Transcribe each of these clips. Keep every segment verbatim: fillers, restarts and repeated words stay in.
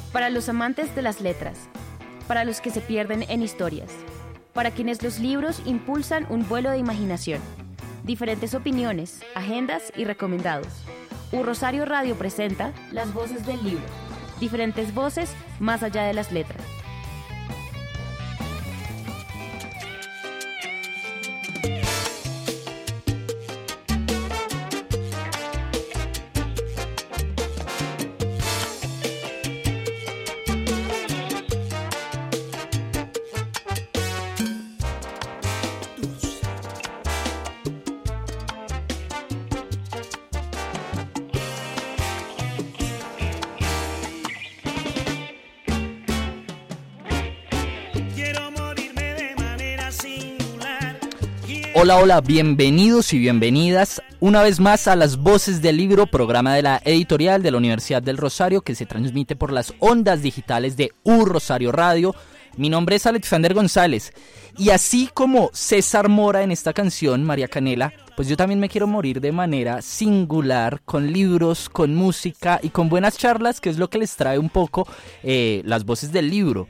Para los amantes de las letras, para los que se pierden en historias, para quienes los libros impulsan un vuelo de imaginación, diferentes opiniones, agendas y recomendados. U Rosario Radio presenta Las Voces del Libro, diferentes voces más allá de las letras. Hola, hola, bienvenidos y bienvenidas una vez más a Las Voces del Libro, programa de la editorial de la Universidad del Rosario que se transmite por las ondas digitales de U Rosario Radio. Mi nombre es Alexander González y así como César Mora en esta canción, María Canela, pues yo también me quiero morir de manera singular, con libros, con música y con buenas charlas, que es lo que les trae un poco eh, Las Voces del Libro.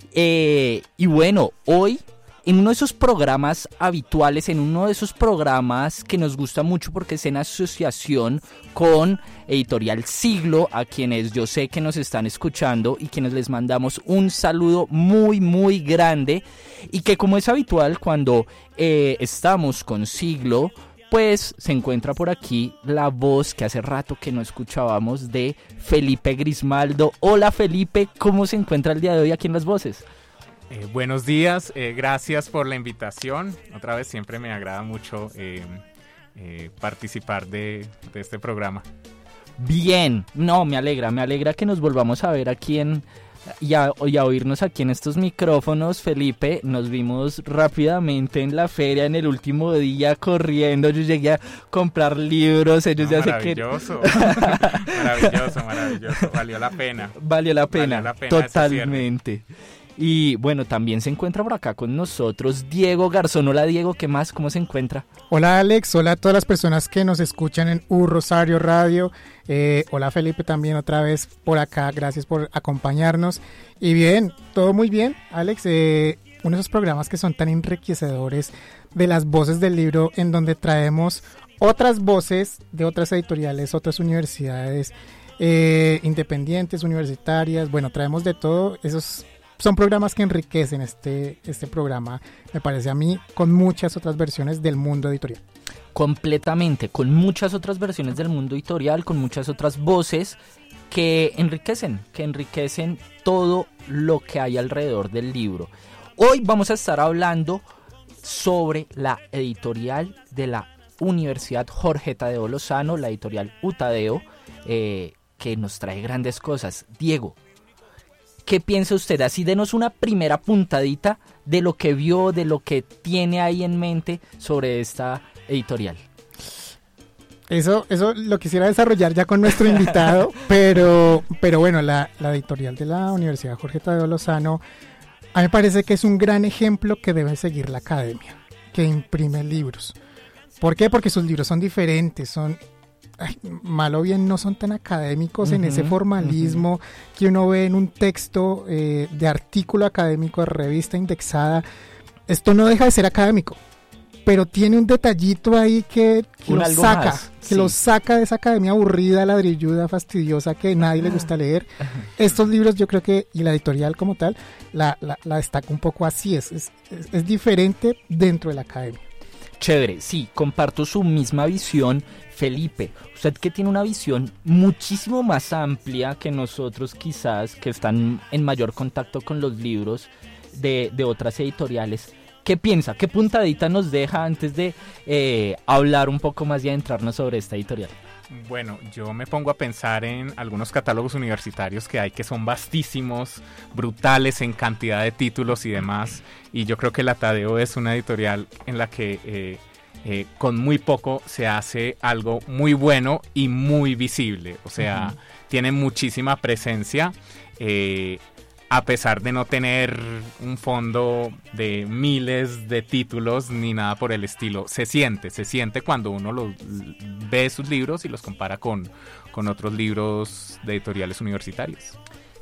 Eh, y bueno, hoy, en uno de esos programas habituales, en uno de esos programas que nos gusta mucho porque es en asociación con Editorial Siglo, a quienes yo sé que nos están escuchando y quienes les mandamos un saludo muy muy grande, y que como es habitual cuando eh, estamos con Siglo, pues se encuentra por aquí la voz que hace rato que no escuchábamos de Felipe Grismaldo. Hola Felipe, ¿cómo se encuentra el día de hoy aquí en Las Voces? Eh, buenos días, eh, gracias por la invitación. Otra vez siempre me agrada mucho eh, eh, participar de, de este programa. Bien, no, me alegra, me alegra que nos volvamos a ver aquí en y a, y a oírnos aquí en estos micrófonos, Felipe. Nos vimos rápidamente en la feria en el último día corriendo. Yo llegué a comprar libros, ellos no, ya se que maravilloso, maravilloso, maravilloso. Valió la pena. Valió la pena, Valió la pena totalmente. Y bueno, también se encuentra por acá con nosotros Diego Garzón. Hola Diego, ¿qué más? ¿Cómo se encuentra? Hola Alex, hola a todas las personas que nos escuchan en U Rosario Radio. Eh, hola Felipe también otra vez por acá, gracias por acompañarnos. Y bien, todo muy bien, Alex. Eh, uno de esos programas que son tan enriquecedores de Las Voces del Libro, en donde traemos otras voces de otras editoriales, otras universidades eh, independientes, universitarias. Bueno, traemos de todo. Esos son programas que enriquecen este, este programa, me parece a mí, con muchas otras versiones del mundo editorial. Completamente, con muchas otras versiones del mundo editorial, con muchas otras voces que enriquecen, que enriquecen todo lo que hay alrededor del libro. Hoy vamos a estar hablando sobre la editorial de la Universidad Jorge Tadeo Lozano, la editorial UTADEO, eh, que nos trae grandes cosas. Diego, ¿qué piensa usted? Así denos una primera puntadita de lo que vio, de lo que tiene ahí en mente sobre esta editorial. Eso, eso lo quisiera desarrollar ya con nuestro invitado, pero, pero bueno, la, la editorial de la Universidad Jorge Tadeo Lozano, a mí me parece que es un gran ejemplo que debe seguir la academia, que imprime libros. ¿Por qué? Porque sus libros son diferentes, son... Ay, mal o bien no son tan académicos, uh-huh, en ese formalismo uh-huh. que uno ve en un texto eh, de artículo académico, de revista indexada. Esto no deja de ser académico, pero tiene un detallito ahí que, que lo saca, más, que sí. lo saca de esa academia aburrida, ladrilluda, fastidiosa, que a nadie le gusta leer. Uh-huh. Estos libros yo creo que, y la editorial como tal, la, la, la destaca un poco así, es, es, es, es diferente dentro de la academia. Chévere, sí, comparto su misma visión. Felipe, usted que tiene una visión muchísimo más amplia que nosotros quizás, que están en mayor contacto con los libros de, de otras editoriales, ¿qué piensa? ¿Qué puntadita nos deja antes de eh, hablar un poco más y adentrarnos sobre esta editorial? Bueno, yo me pongo a pensar en algunos catálogos universitarios que hay que son vastísimos, brutales en cantidad de títulos y demás, y yo creo que la Tadeo es una editorial en la que eh, eh, con muy poco se hace algo muy bueno y muy visible, o sea, uh-huh. tiene muchísima presencia, eh, a pesar de no tener un fondo de miles de títulos ni nada por el estilo. Se siente, se siente cuando uno los, ve sus libros y los compara con, con otros libros de editoriales universitarias.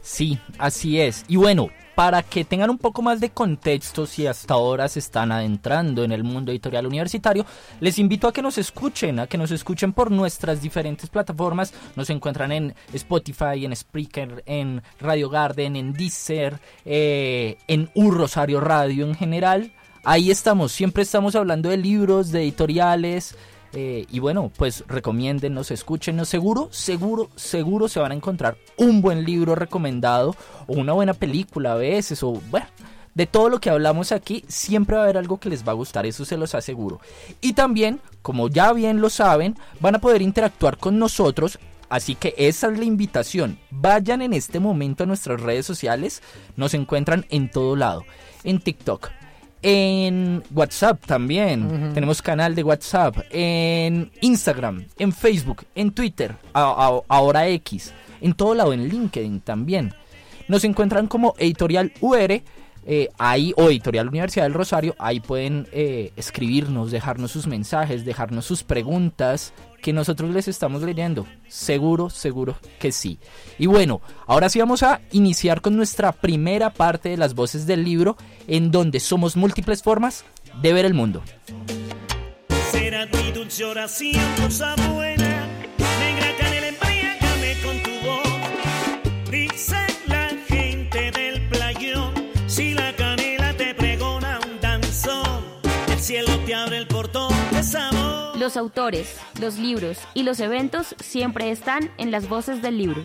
Sí, así es. Y bueno, para que tengan un poco más de contexto, si hasta ahora se están adentrando en el mundo editorial universitario, les invito a que nos escuchen, a que nos escuchen por nuestras diferentes plataformas. Nos encuentran en Spotify, en Spreaker, en Radio Garden, en Deezer, eh, en U Rosario Radio en general. Ahí estamos, siempre estamos hablando de libros, de editoriales. Eh, y bueno, pues recomiéndennos, escúchenos, seguro, seguro, seguro se van a encontrar un buen libro recomendado o una buena película a veces, o bueno, de todo lo que hablamos aquí, siempre va a haber algo que les va a gustar, eso se los aseguro. Y también, como ya bien lo saben, van a poder interactuar con nosotros, así que esa es la invitación. Vayan en este momento a nuestras redes sociales, nos encuentran en todo lado, en TikTok, en WhatsApp también, uh-huh. Tenemos canal de WhatsApp, en Instagram, en Facebook, en Twitter, a, a, ahora X, en todo lado, en LinkedIn también. Nos encuentran como Editorial U R, eh, ahí, o Editorial Universidad del Rosario, ahí pueden eh, escribirnos, dejarnos sus mensajes, dejarnos sus preguntas, que nosotros les estamos leyendo, seguro, seguro que sí. Y bueno, ahora sí vamos a iniciar con nuestra primera parte de las voces del libro, en donde somos múltiples formas de ver el mundo. Será mi dulce oración, cosa buena, negra canela, embriágame con tu voz. Dice la gente del playón, si la canela te pregona un danzón, el cielo te abre el portón de sabor. Los autores, los libros y los eventos siempre están en las voces del libro.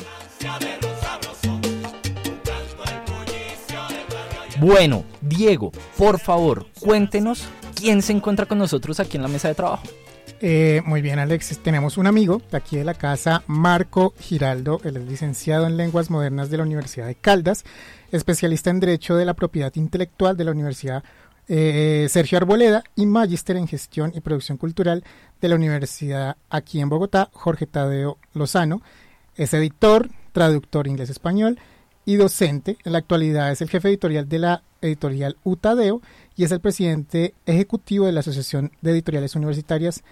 Bueno, Diego, por favor, cuéntenos quién se encuentra con nosotros aquí en la mesa de trabajo. Eh, muy bien, Alexis, tenemos un amigo de aquí de la casa, Marco Giraldo. Él es licenciado en Lenguas Modernas de la Universidad de Caldas, especialista en Derecho de la Propiedad Intelectual de la Universidad Eh, Sergio Arboleda y magíster en Gestión y Producción Cultural de la Universidad aquí en Bogotá, Jorge Tadeo Lozano. Es editor, traductor inglés-español y docente. En la actualidad es el jefe editorial de la editorial U Tadeo y es el presidente ejecutivo de la Asociación de Editoriales Universitarias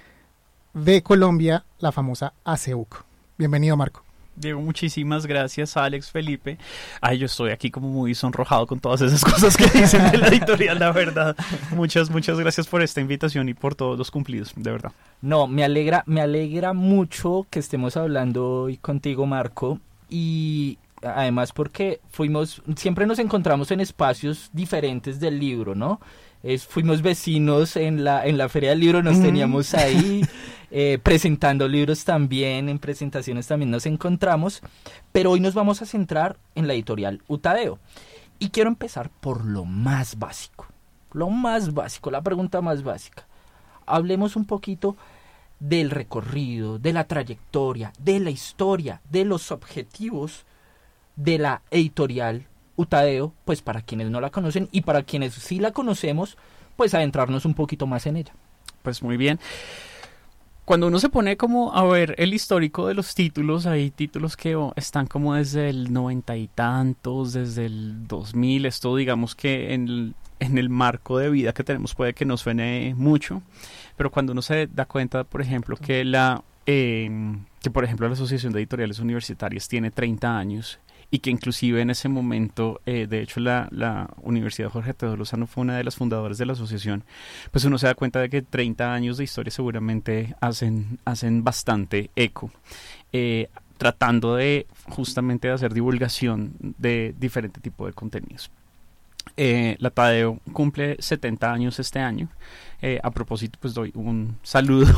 de Colombia, la famosa A C U C. Bienvenido, Marco. Diego, muchísimas gracias, Alex, Felipe. Ay, yo estoy aquí como muy sonrojado con todas esas cosas que dicen de la editorial, la verdad. Muchas, muchas gracias por esta invitación y por todos los cumplidos, de verdad. No, me alegra, me alegra mucho que estemos hablando hoy contigo, Marco, y además porque fuimos, siempre nos encontramos en espacios diferentes del libro, ¿no? Es, fuimos vecinos en la, en la Feria del Libro, nos mm. teníamos ahí, eh, presentando libros también, en presentaciones también nos encontramos, pero hoy nos vamos a centrar en la editorial U Tadeo. Y quiero empezar por lo más básico, lo más básico, la pregunta más básica. Hablemos un poquito del recorrido, de la trayectoria, de la historia, de los objetivos de la editorial U Tadeo, pues para quienes no la conocen y para quienes sí la conocemos, pues adentrarnos un poquito más en ella. Pues muy bien. Cuando uno se pone como a ver el histórico de los títulos, hay títulos que oh, están como desde el noventa y tantos, desde el dos mil, esto digamos que en el, en el marco de vida que tenemos puede que no suene mucho, pero cuando uno se da cuenta, por ejemplo, que la eh, que por ejemplo la Asociación de Editoriales Universitarias tiene treinta años, y que inclusive en ese momento, eh, de hecho la, la Universidad Jorge Tadeo Lozano fue una de las fundadoras de la asociación, pues uno se da cuenta de que treinta años de historia seguramente hacen, hacen bastante eco, eh, tratando de justamente de hacer divulgación de diferente tipo de contenidos. Eh, la Tadeo cumple setenta años este año. Eh, a propósito, pues doy un saludo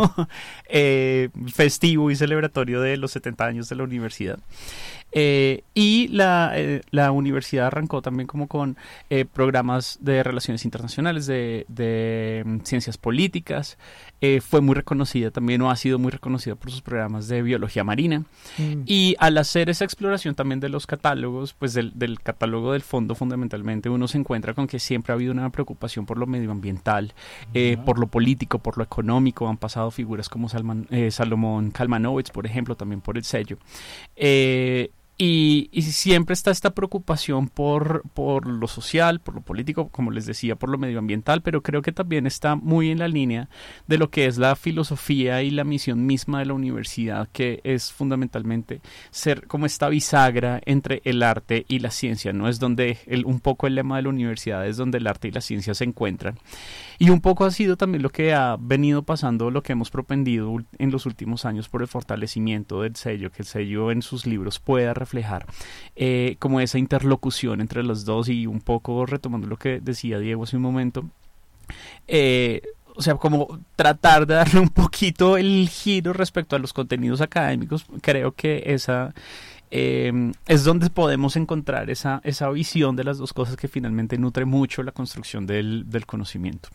eh, festivo y celebratorio de los setenta años de la universidad. Eh, y la, eh, la universidad arrancó también como con eh, programas de relaciones internacionales, de, de um, ciencias políticas. Eh, fue muy reconocida también, o ha sido muy reconocida por sus programas de biología marina. Mm. Y al hacer esa exploración también de los catálogos, pues del, del catálogo del fondo fundamentalmente, uno se encuentra con que siempre ha habido una preocupación por lo medioambiental, eh, uh-huh. por lo político, por lo económico. Han pasado figuras como Salman, eh, Salomón Kalmanowicz, por ejemplo, también por el sello. Eh, Y, y siempre está esta preocupación por, por lo social, por lo político, como les decía, por lo medioambiental, pero creo que también está muy en la línea de lo que es la filosofía y la misión misma de la universidad, que es fundamentalmente ser como esta bisagra entre el arte y la ciencia, ¿no? Es donde el, un poco el lema de la universidad es donde el arte y la ciencia se encuentran. Y un poco ha sido también lo que ha venido pasando, lo que hemos propendido en los últimos años por el fortalecimiento del sello, que el sello en sus libros pueda reflejar eh, como esa interlocución entre los dos, y un poco retomando lo que decía Diego hace un momento, eh, o sea, como tratar de darle un poquito el giro respecto a los contenidos académicos. Creo que esa eh, es donde podemos encontrar esa, esa visión de las dos cosas que finalmente nutre mucho la construcción del, del conocimiento.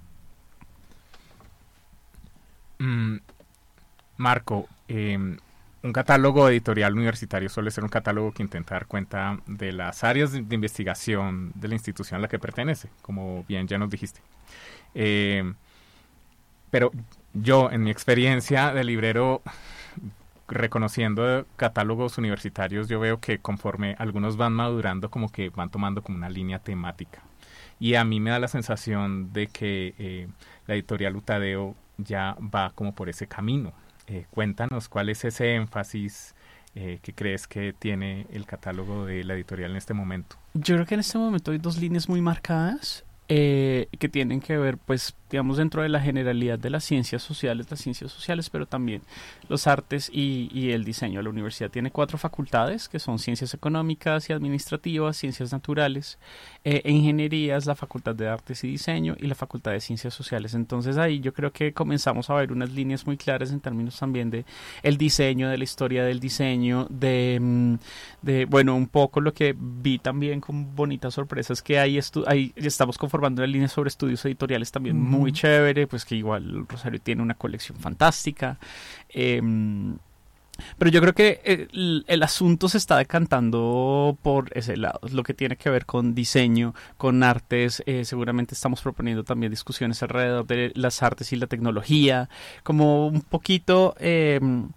Mm, Marco, eh, un catálogo editorial universitario suele ser un catálogo que intenta dar cuenta de las áreas de, de investigación de la institución a la que pertenece, como bien ya nos dijiste. Eh, pero yo, en mi experiencia de librero, reconociendo catálogos universitarios, yo veo que conforme algunos van madurando, como que van tomando como una línea temática. Y a mí me da la sensación de que eh, la editorial Utadeo ya va como por ese camino. Eh, cuéntanos cuál es ese énfasis eh, que crees que tiene el catálogo de la editorial en este momento. Yo creo que en este momento hay dos líneas muy marcadas eh, que tienen que ver, pues, digamos, dentro de la generalidad de las ciencias sociales, las ciencias sociales, pero también los artes y, y el diseño. La universidad tiene cuatro facultades, que son ciencias económicas y administrativas, ciencias naturales, eh, e ingenierías, la facultad de artes y diseño y la facultad de ciencias sociales. Entonces ahí yo creo que comenzamos a ver unas líneas muy claras en términos también de el diseño, de la historia del diseño, de, de bueno, un poco lo que vi también con bonitas sorpresas, que ahí, estu- ahí estamos conformando una línea sobre estudios editoriales también mm. muy muy chévere, pues que igual Rosario tiene una colección fantástica, eh, pero yo creo que el, el asunto se está decantando por ese lado, lo que tiene que ver con diseño, con artes. Eh, seguramente estamos proponiendo también discusiones alrededor de las artes y la tecnología, como un poquito eh,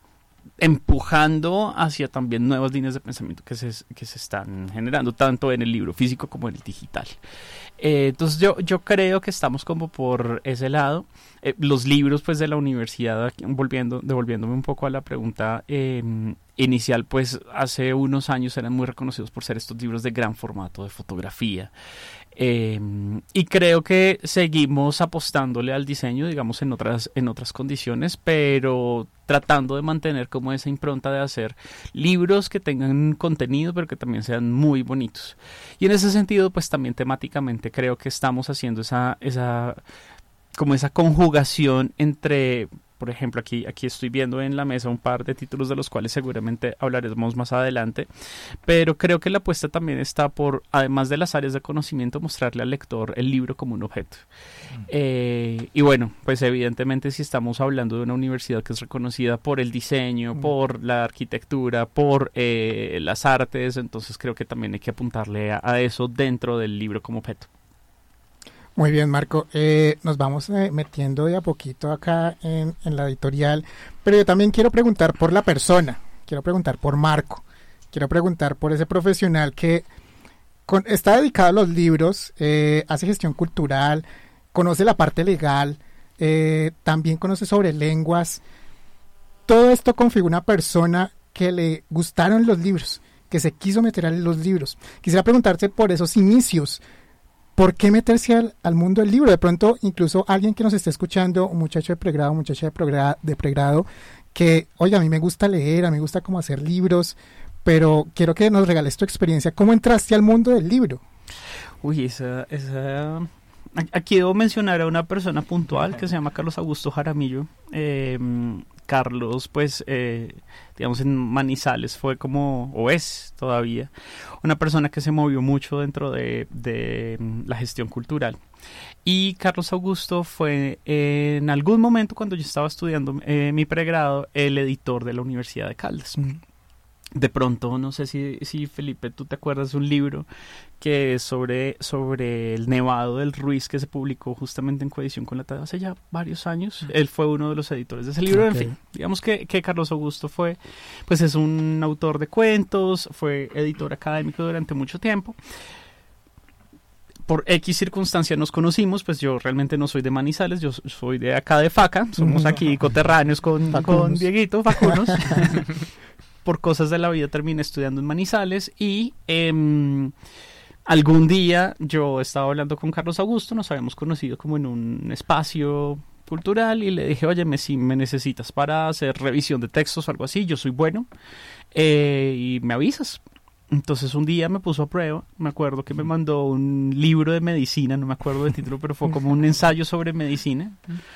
empujando hacia también nuevas líneas de pensamiento que se, que se están generando tanto en el libro físico como en el digital. Eh, entonces yo, yo creo que estamos como por ese lado. Eh, los libros pues de la universidad, volviendo, devolviéndome un poco a la pregunta eh, inicial, pues hace unos años eran muy reconocidos por ser estos libros de gran formato de fotografía. Eh, y creo que seguimos apostándole al diseño, digamos, en otras, en otras condiciones, pero tratando de mantener como esa impronta de hacer libros que tengan contenido, pero que también sean muy bonitos. Y en ese sentido, pues también temáticamente creo que estamos haciendo esa, esa, como esa conjugación entre... Por ejemplo, aquí, aquí estoy viendo en la mesa un par de títulos de los cuales seguramente hablaremos más adelante, pero creo que la apuesta también está por, además de las áreas de conocimiento, mostrarle al lector el libro como un objeto. Mm. Eh, y bueno, pues evidentemente si estamos hablando de una universidad que es reconocida por el diseño, mm. por la arquitectura, por eh, las artes, entonces creo que también hay que apuntarle a, a eso dentro del libro como objeto. Muy bien, Marco. Eh, nos vamos eh, metiendo de a poquito acá en, en la editorial, pero yo también quiero preguntar por la persona, quiero preguntar por Marco, quiero preguntar por ese profesional que con, está dedicado a los libros, eh, hace gestión cultural, conoce la parte legal, eh, también conoce sobre lenguas. Todo esto configura una persona que le gustaron los libros, que se quiso meter a los libros. Quisiera preguntarte por esos inicios. ¿Por qué meterse al, al mundo del libro? De pronto, incluso alguien que nos esté escuchando, un muchacho de pregrado, un muchacha de pregrado, de pregrado, que, oye, a mí me gusta leer, a mí me gusta como hacer libros, pero quiero que nos regales tu experiencia. ¿Cómo entraste al mundo del libro? Uy, esa... esa... Aquí debo mencionar a una persona puntual que se llama Carlos Augusto Jaramillo. Eh, Carlos, pues, eh, digamos, en Manizales fue como, o es todavía, una persona que se movió mucho dentro de, de la gestión cultural. Y Carlos Augusto fue, eh, en algún momento cuando yo estaba estudiando eh, mi pregrado, el editor de la Universidad de Caldas. Mm. De pronto, no sé si, si Felipe, tú te acuerdas de un libro que es sobre, sobre el Nevado del Ruiz, que se publicó justamente en coedición con la Tadeo hace ya varios años. Él fue uno de los editores de ese libro. Okay. En fin, digamos que, que Carlos Augusto fue, pues es un autor de cuentos, fue editor académico durante mucho tiempo. Por X circunstancia nos conocimos, pues yo realmente no soy de Manizales, yo soy de acá de Faca, somos aquí coterráneos con, con Dieguito, Facunos. Por cosas de la vida terminé estudiando en Manizales y eh, algún día yo estaba hablando con Carlos Augusto, nos habíamos conocido como en un espacio cultural y le dije, óyeme, si me necesitas para hacer revisión de textos o algo así, yo soy bueno eh, y me avisas. Entonces un día me puso a prueba, me acuerdo que me mandó un libro de medicina, no me acuerdo del título, pero fue como un ensayo sobre medicina.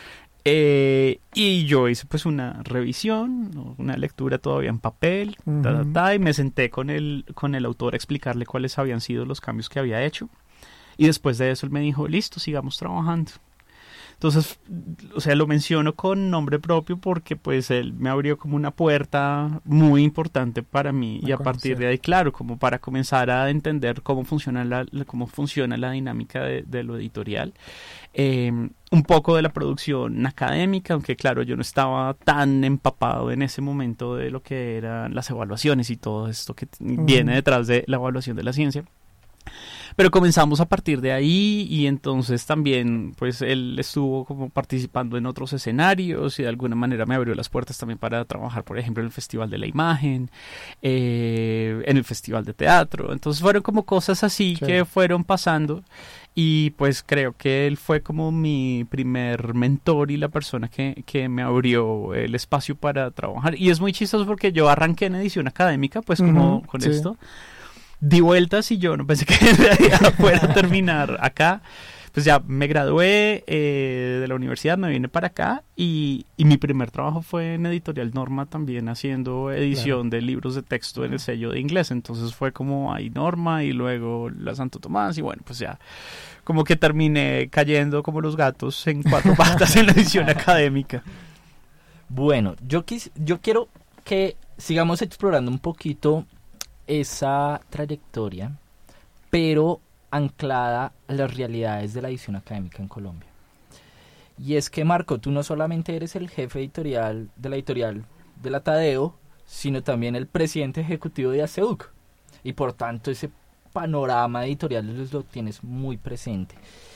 Eh, y yo hice pues una revisión, una lectura todavía en papel, uh-huh. ta, ta, ta, y me senté con el, con el autor a explicarle cuáles habían sido los cambios que había hecho. Y después de eso él me dijo, listo, sigamos trabajando. Entonces, o sea, lo menciono con nombre propio porque pues él me abrió como una puerta muy importante para mí y a partir de ahí, claro, como para comenzar a entender cómo funciona la, cómo funciona la dinámica de, de lo editorial. Eh, un poco de la producción académica, aunque claro, yo no estaba tan empapado en ese momento de lo que eran las evaluaciones y todo esto que mm. viene detrás de la evaluación de la ciencia. Pero comenzamos a partir de ahí y entonces también pues él estuvo como participando en otros escenarios y de alguna manera me abrió las puertas también para trabajar, por ejemplo, en el Festival de la Imagen, eh, en el Festival de Teatro. Entonces fueron como cosas así sí. que fueron pasando y pues creo que él fue como mi primer mentor y la persona que, que me abrió el espacio para trabajar. Y es muy chistoso porque yo arranqué en edición académica pues como uh-huh, con sí. esto. Di vueltas y yo no pensé que en realidad fuera a terminar acá. Pues ya me gradué eh, de la universidad, me vine para acá y, y mi primer trabajo fue en Editorial Norma también haciendo edición claro. de libros de texto en el sello de inglés. Entonces fue como ahí Norma y luego la Santo Tomás y bueno, pues ya como que terminé cayendo como los gatos en cuatro patas en la edición académica. Bueno, yo, quis, yo quiero que sigamos explorando un poquito esa trayectoria, pero anclada a las realidades de la edición académica en Colombia. Y es que, Marco, tú no solamente eres el jefe editorial de la editorial de la Tadeo, sino también el presidente ejecutivo de ACEUC. Y por tanto, ese panorama editorial lo tienes muy presente.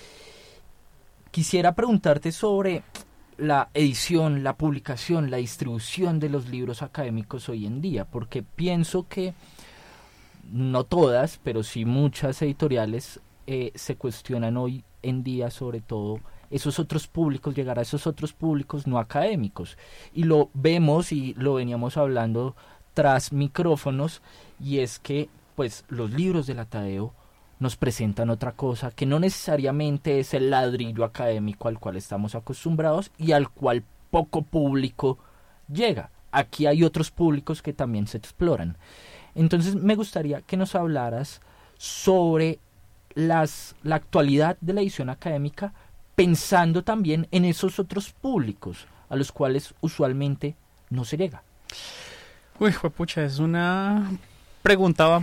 Quisiera preguntarte sobre la edición, la publicación, la distribución de los libros académicos hoy en día, porque pienso que no todas, pero sí muchas editoriales eh, se cuestionan hoy en día sobre todo esos otros públicos, llegar a esos otros públicos no académicos. Y lo vemos y lo veníamos hablando tras micrófonos, y es que pues los libros de la Tadeo nos presentan otra cosa que no necesariamente es el ladrillo académico al cual estamos acostumbrados y al cual poco público llega. Aquí hay otros públicos que también se exploran. Entonces me gustaría que nos hablaras sobre las, la actualidad de la edición académica, pensando también en esos otros públicos a los cuales usualmente no se llega. Uy, juepucha, es una pregunta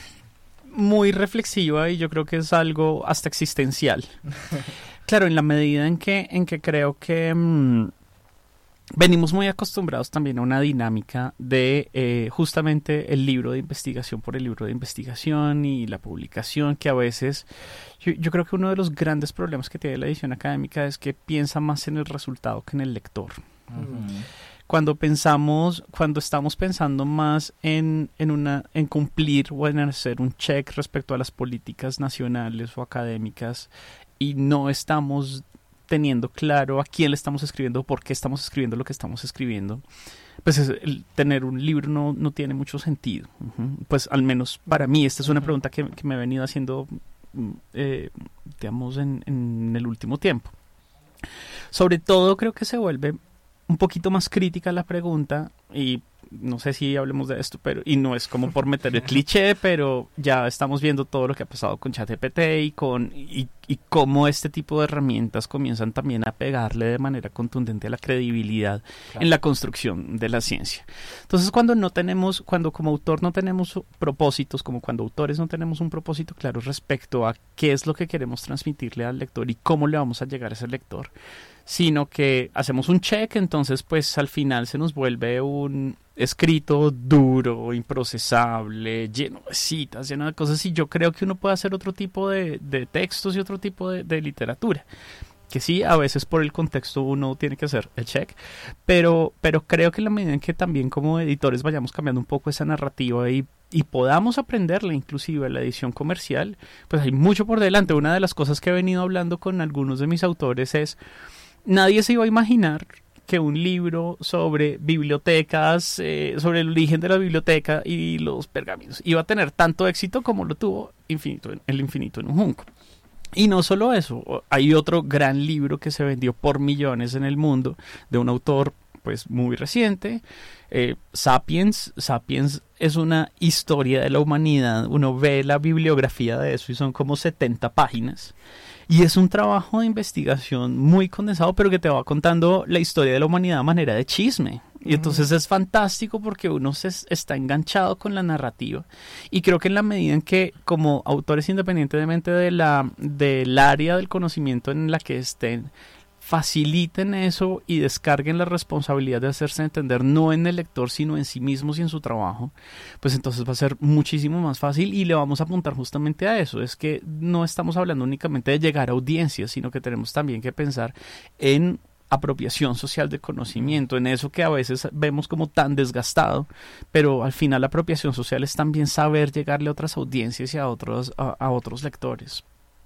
muy reflexiva y yo creo que es algo hasta existencial. Claro, en la medida en que, en que creo que mmm, venimos muy acostumbrados también a una dinámica de eh, justamente el libro de investigación por el libro de investigación y la publicación, que a veces yo, yo creo que uno de los grandes problemas que tiene la edición académica es que piensa más en el resultado que en el lector. Uh-huh. Cuando pensamos, cuando estamos pensando más en, en, una, en cumplir o en hacer un check respecto a las políticas nacionales o académicas y no estamos teniendo claro a quién le estamos escribiendo, por qué estamos escribiendo lo que estamos escribiendo, pues es, el tener un libro no, no tiene mucho sentido. Uh-huh. Pues al menos para mí, esta es una pregunta que, que me he venido haciendo, eh, digamos, en, en el último tiempo. Sobre todo creo que se vuelve un poquito más crítica la pregunta y no sé si hablemos de esto, pero y no es como por meter el cliché, pero ya estamos viendo todo lo que ha pasado con ChatGPT y con y, y cómo este tipo de herramientas comienzan también a pegarle de manera contundente a la credibilidad claro. en la construcción de la ciencia. Entonces, cuando no tenemos, cuando como autor no tenemos propósitos, como cuando autores no tenemos un propósito claro respecto a qué es lo que queremos transmitirle al lector y cómo le vamos a llegar a ese lector, sino que hacemos un check, entonces pues al final se nos vuelve un escrito duro, improcesable, lleno de citas, lleno de cosas, y yo creo que uno puede hacer otro tipo de, de textos y otro tipo de, de literatura, que sí, a veces por el contexto uno tiene que hacer el check, pero, pero creo que en la medida en que también como editores vayamos cambiando un poco esa narrativa y y podamos aprenderle inclusive a la edición comercial, pues hay mucho por delante. Una de las cosas que he venido hablando con algunos de mis autores es, nadie se iba a imaginar que un libro sobre bibliotecas, eh, sobre el origen de la biblioteca y los pergaminos, iba a tener tanto éxito como lo tuvo Infinito, El infinito en un junco. Y no solo eso, hay otro gran libro que se vendió por millones en el mundo, de un autor pues muy reciente, eh, Sapiens. Sapiens es una historia de la humanidad, uno ve la bibliografía de eso y son como setenta páginas. Y es un trabajo de investigación muy condensado, pero que te va contando la historia de la humanidad a manera de chisme. Y entonces es fantástico porque uno se está enganchado con la narrativa. Y creo que en la medida en que como autores, independientemente de la, del área del conocimiento en la que estén, faciliten eso y descarguen la responsabilidad de hacerse entender no en el lector sino en sí mismos y en su trabajo, pues entonces va a ser muchísimo más fácil y le vamos a apuntar justamente a eso. Es que no estamos hablando únicamente de llegar a audiencias, sino que tenemos también que pensar en apropiación social de conocimiento, en eso que a veces vemos como tan desgastado, pero al final la apropiación social es también saber llegarle a otras audiencias y a otros, a, a otros lectores.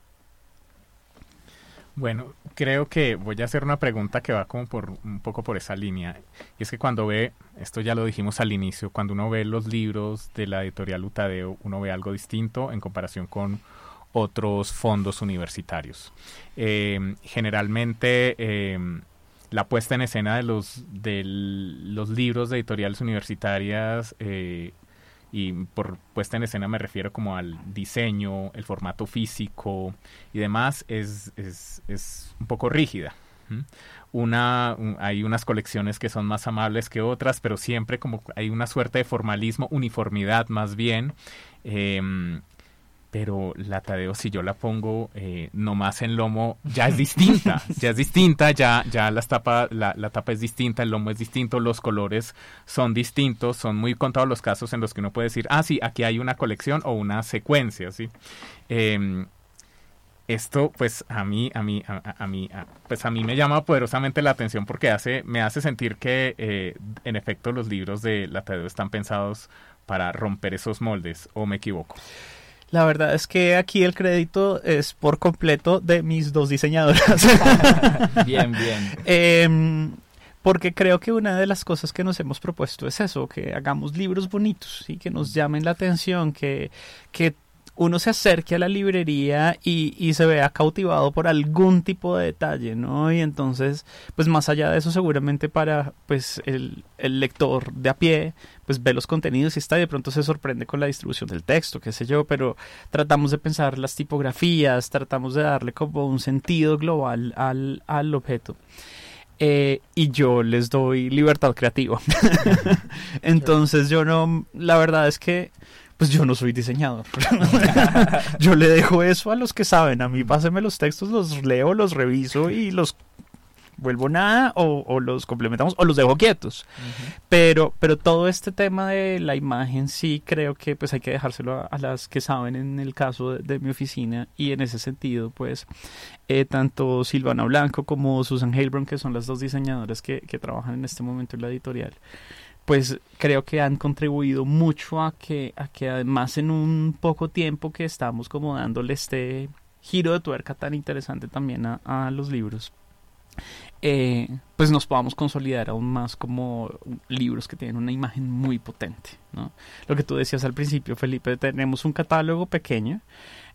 Bueno, creo que voy a hacer una pregunta que va como por un poco por esa línea. Y es que cuando ve, esto ya lo dijimos al inicio, cuando uno ve los libros de la editorial Utadeo, uno ve algo distinto en comparación con otros fondos universitarios. Eh, generalmente eh, la puesta en escena de los, de los libros de editoriales universitarias, eh, y por puesta en escena me refiero como al diseño, el formato físico y demás, es, es, es un poco rígida. Una, un, hay unas colecciones que son más amables que otras, pero siempre como hay una suerte de formalismo, uniformidad más bien. Eh, pero la Tadeo, si yo la pongo eh, nomás en lomo, ya es distinta, ya es distinta, ya, ya las tapa, la, la tapa es distinta, el lomo es distinto, los colores son distintos, son muy contados los casos en los que uno puede decir, ah, sí, aquí hay una colección o una secuencia, ¿sí? Eh, esto, pues, a mí, a mí, a, a mí, a, pues a mí me llama poderosamente la atención porque hace, me hace sentir que, eh, en efecto, los libros de la Tadeo están pensados para romper esos moldes, ¿o me equivoco? La verdad es que aquí el crédito es por completo de mis dos diseñadoras. Bien, bien. Eh, porque creo que una de las cosas que nos hemos propuesto es eso, que hagamos libros bonitos y que nos llamen la atención, que, que uno se acerque a la librería y, y se vea cautivado por algún tipo de detalle, ¿no? Y entonces, pues más allá de eso, seguramente para pues el, el lector de a pie, pues ve los contenidos y está y de pronto se sorprende con la distribución del texto, qué sé yo, pero tratamos de pensar las tipografías, tratamos de darle como un sentido global al, al objeto. Eh, y yo les doy libertad creativa. Entonces yo no, la verdad es que pues yo no soy diseñador. Yo le dejo eso a los que saben. A mí pásenme los textos, los leo, los reviso y los vuelvo nada o, o los complementamos o los dejo quietos. Uh-huh. Pero, pero todo este tema de la imagen sí creo que pues hay que dejárselo a, a las que saben en el caso de, de mi oficina, y en ese sentido pues eh, tanto Silvana Blanco como Susan Heilbron, que son las dos diseñadoras que, que trabajan en este momento en la editorial, pues creo que han contribuido mucho a que, a que además en un poco tiempo que estamos como dándole este giro de tuerca tan interesante también a, a los libros, eh, pues nos podamos consolidar aún más como libros que tienen una imagen muy potente, ¿no? Lo que tú decías al principio, Felipe, tenemos un catálogo pequeño,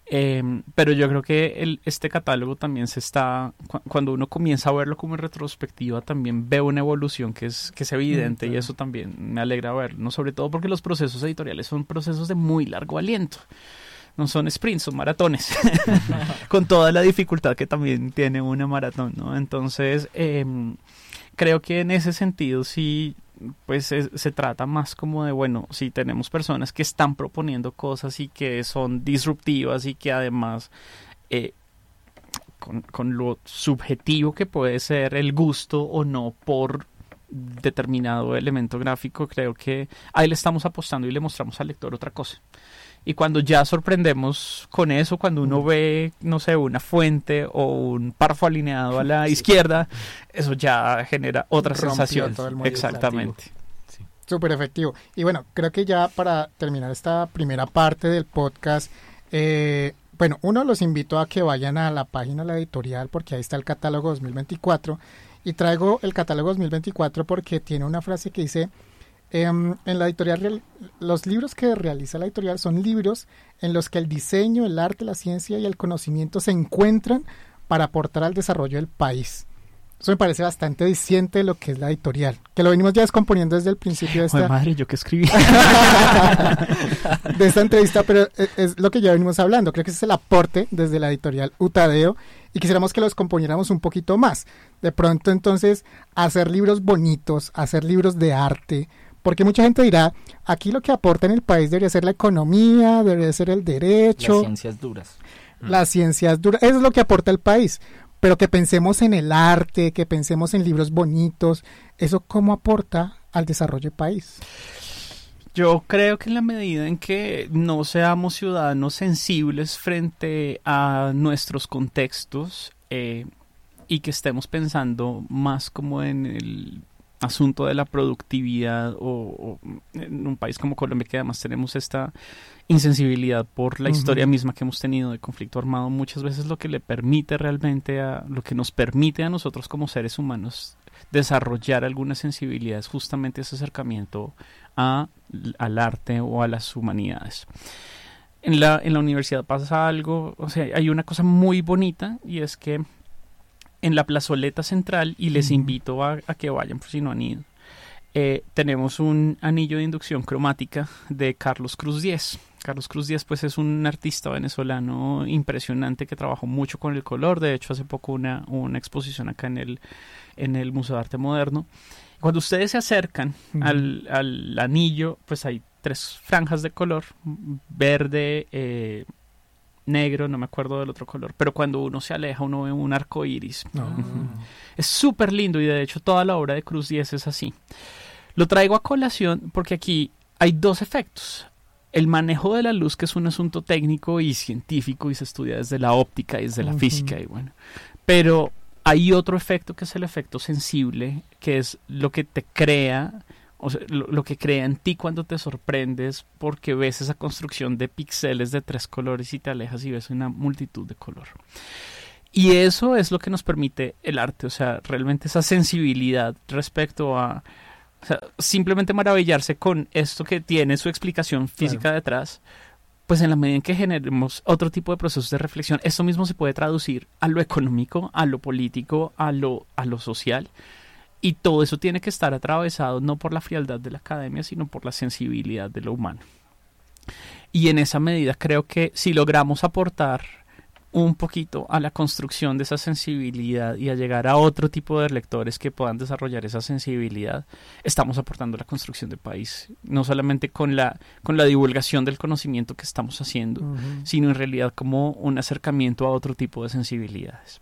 Eh, pero yo creo que el, este catálogo también se está, cu- cuando uno comienza a verlo como en retrospectiva, también ve una evolución que es, que es evidente, Mm, y claro. eso también me alegra ver, ¿no? Sobre todo porque los procesos editoriales son procesos de muy largo aliento. No son sprints, son maratones, con toda la dificultad que también tiene una maratón, ¿no? Entonces, eh, creo que en ese sentido sí, pues es- se trata más como de, bueno, sí tenemos personas que están proponiendo cosas y que son disruptivas y que además, eh, con, con lo subjetivo que puede ser el gusto o no por determinado elemento gráfico, creo que ahí le estamos apostando y le mostramos al lector otra cosa. Y cuando ya sorprendemos con eso, cuando uno ve, no sé, una fuente o un párrafo alineado a la izquierda, eso ya genera otra Rompió sensación. todo el molde Exactamente. Súper efectivo. Y bueno, creo que ya para terminar esta primera parte del podcast, eh, bueno, uno, los invito a que vayan a la página de la editorial porque ahí está el catálogo dos mil veinticuatro. Y traigo el catálogo dos mil veinticuatro porque tiene una frase que dice, em, en la editorial, real- los libros que realiza la editorial son libros en los que el diseño, el arte, la ciencia y el conocimiento se encuentran para aportar al desarrollo del país. Eso me parece bastante diciente de lo que es la editorial, que lo venimos ya descomponiendo desde el principio de Joder, esta, madre, yo que escribí. de esta entrevista, pero es, es lo que ya venimos hablando. Creo que ese es el aporte desde la editorial Utadeo y quisiéramos que los componiéramos un poquito más. De pronto, entonces, hacer libros bonitos, hacer libros de arte, porque mucha gente dirá, aquí lo que aporta en el país debería ser la economía, debería ser el derecho, Las ciencias duras. las ciencias duras, eso es lo que aporta el país, pero que pensemos en el arte, que pensemos en libros bonitos, eso cómo aporta al desarrollo del país. Yo creo que en la medida en que no seamos ciudadanos sensibles frente a nuestros contextos, eh, y que estemos pensando más como en el asunto de la productividad, o, o en un país como Colombia, que además tenemos esta insensibilidad por la Ujú. historia misma que hemos tenido de conflicto armado, muchas veces lo que le permite realmente a, lo que nos permite a nosotros como seres humanos desarrollar alguna sensibilidad es justamente ese acercamiento a, al arte o a las humanidades. En la, en la universidad pasa algo, o sea, hay una cosa muy bonita, y es que en la plazoleta central, y les Ujú. invito a, a que vayan por si no han ido, eh, tenemos un anillo de inducción cromática de Carlos Cruz Diez. Carlos Cruz Diez, pues, es un artista venezolano impresionante que trabajó mucho con el color. De hecho, hace poco una, una exposición acá en el, en el Museo de Arte Moderno. Cuando ustedes se acercan Ujú. al, al anillo, pues hay tres franjas de color: verde, eh, negro, no me acuerdo del otro color, pero cuando uno se aleja uno ve un arco iris. No. Es súper lindo, y de hecho toda la obra de Cruz Diez es así. Lo traigo a colación porque aquí hay dos efectos. El manejo de la luz, que es un asunto técnico y científico y se estudia desde la óptica y desde la Ujú. física, y bueno, pero hay otro efecto que es el efecto sensible, que es lo que te crea, o sea, lo, lo que crea en ti cuando te sorprendes porque ves esa construcción de píxeles de tres colores y te alejas y ves una multitud de color. Y eso es lo que nos permite el arte, o sea, realmente esa sensibilidad respecto a, o sea, simplemente maravillarse con esto que tiene su explicación física Claro. detrás. Pues en la medida en que generemos otro tipo de procesos de reflexión, esto mismo se puede traducir a lo económico, a lo político, a lo, a lo social. Y todo eso tiene que estar atravesado no por la frialdad de la academia, sino por la sensibilidad de lo humano. Y en esa medida creo que si logramos aportar un poquito a la construcción de esa sensibilidad y a llegar a otro tipo de lectores que puedan desarrollar esa sensibilidad, estamos aportando a la construcción del país, no solamente con la, con la divulgación del conocimiento que estamos haciendo, Ujú. sino en realidad como un acercamiento a otro tipo de sensibilidades.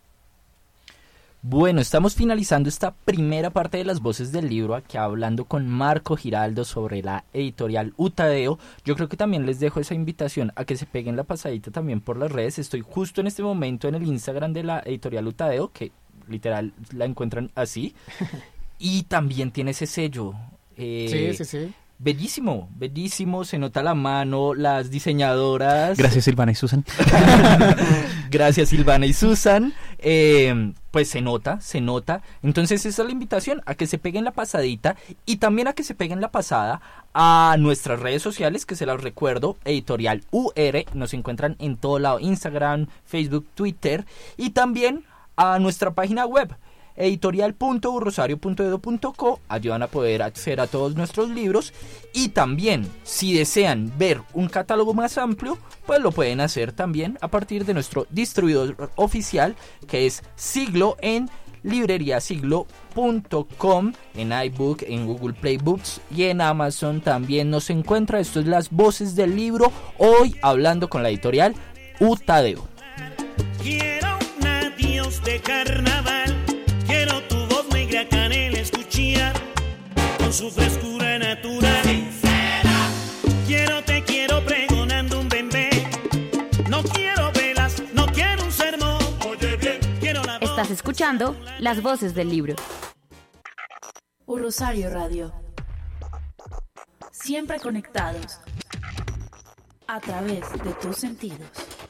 Bueno, estamos finalizando esta primera parte de las voces del libro, aquí hablando con Marco Giraldo sobre la editorial Utadeo. Yo creo que también les dejo esa invitación a que se peguen la pasadita también por las redes. Estoy justo en este momento en el Instagram de la editorial Utadeo, que literal la encuentran así. Y también tiene ese sello. eh, Sí, sí, sí. bellísimo, bellísimo, se nota la mano, las diseñadoras. Gracias, Silvana y Susan. Gracias, Silvana y Susan. Eh, pues se nota, se nota. Entonces esa es la invitación, a que se peguen la pasadita y también a que se peguen la pasada a nuestras redes sociales, que se las recuerdo, Editorial U R, nos encuentran en todo lado, Instagram, Facebook, Twitter, y también a nuestra página web, editorial punto u rosario punto edu punto co. Allí van a poder acceder a todos nuestros libros, y también si desean ver un catálogo más amplio, pues lo pueden hacer también a partir de nuestro distribuidor oficial, que es Siglo, en librería siglo punto com, en iBook, en Google Play Books y en Amazon también nos encuentra. Esto es Las Voces del Libro, hoy hablando con la editorial U Tadeo. Quiero un adiós de carnaval, quiero tu voz negra canela escuchar, con su frescura natural. Sincera. Quiero, te quiero pregonando un bembé, no quiero velas, no quiero un sermón. Oye bien, quiero la voz. Estás escuchando Las Voces del Libro. Un Rosario Radio. Siempre conectados a través de tus sentidos.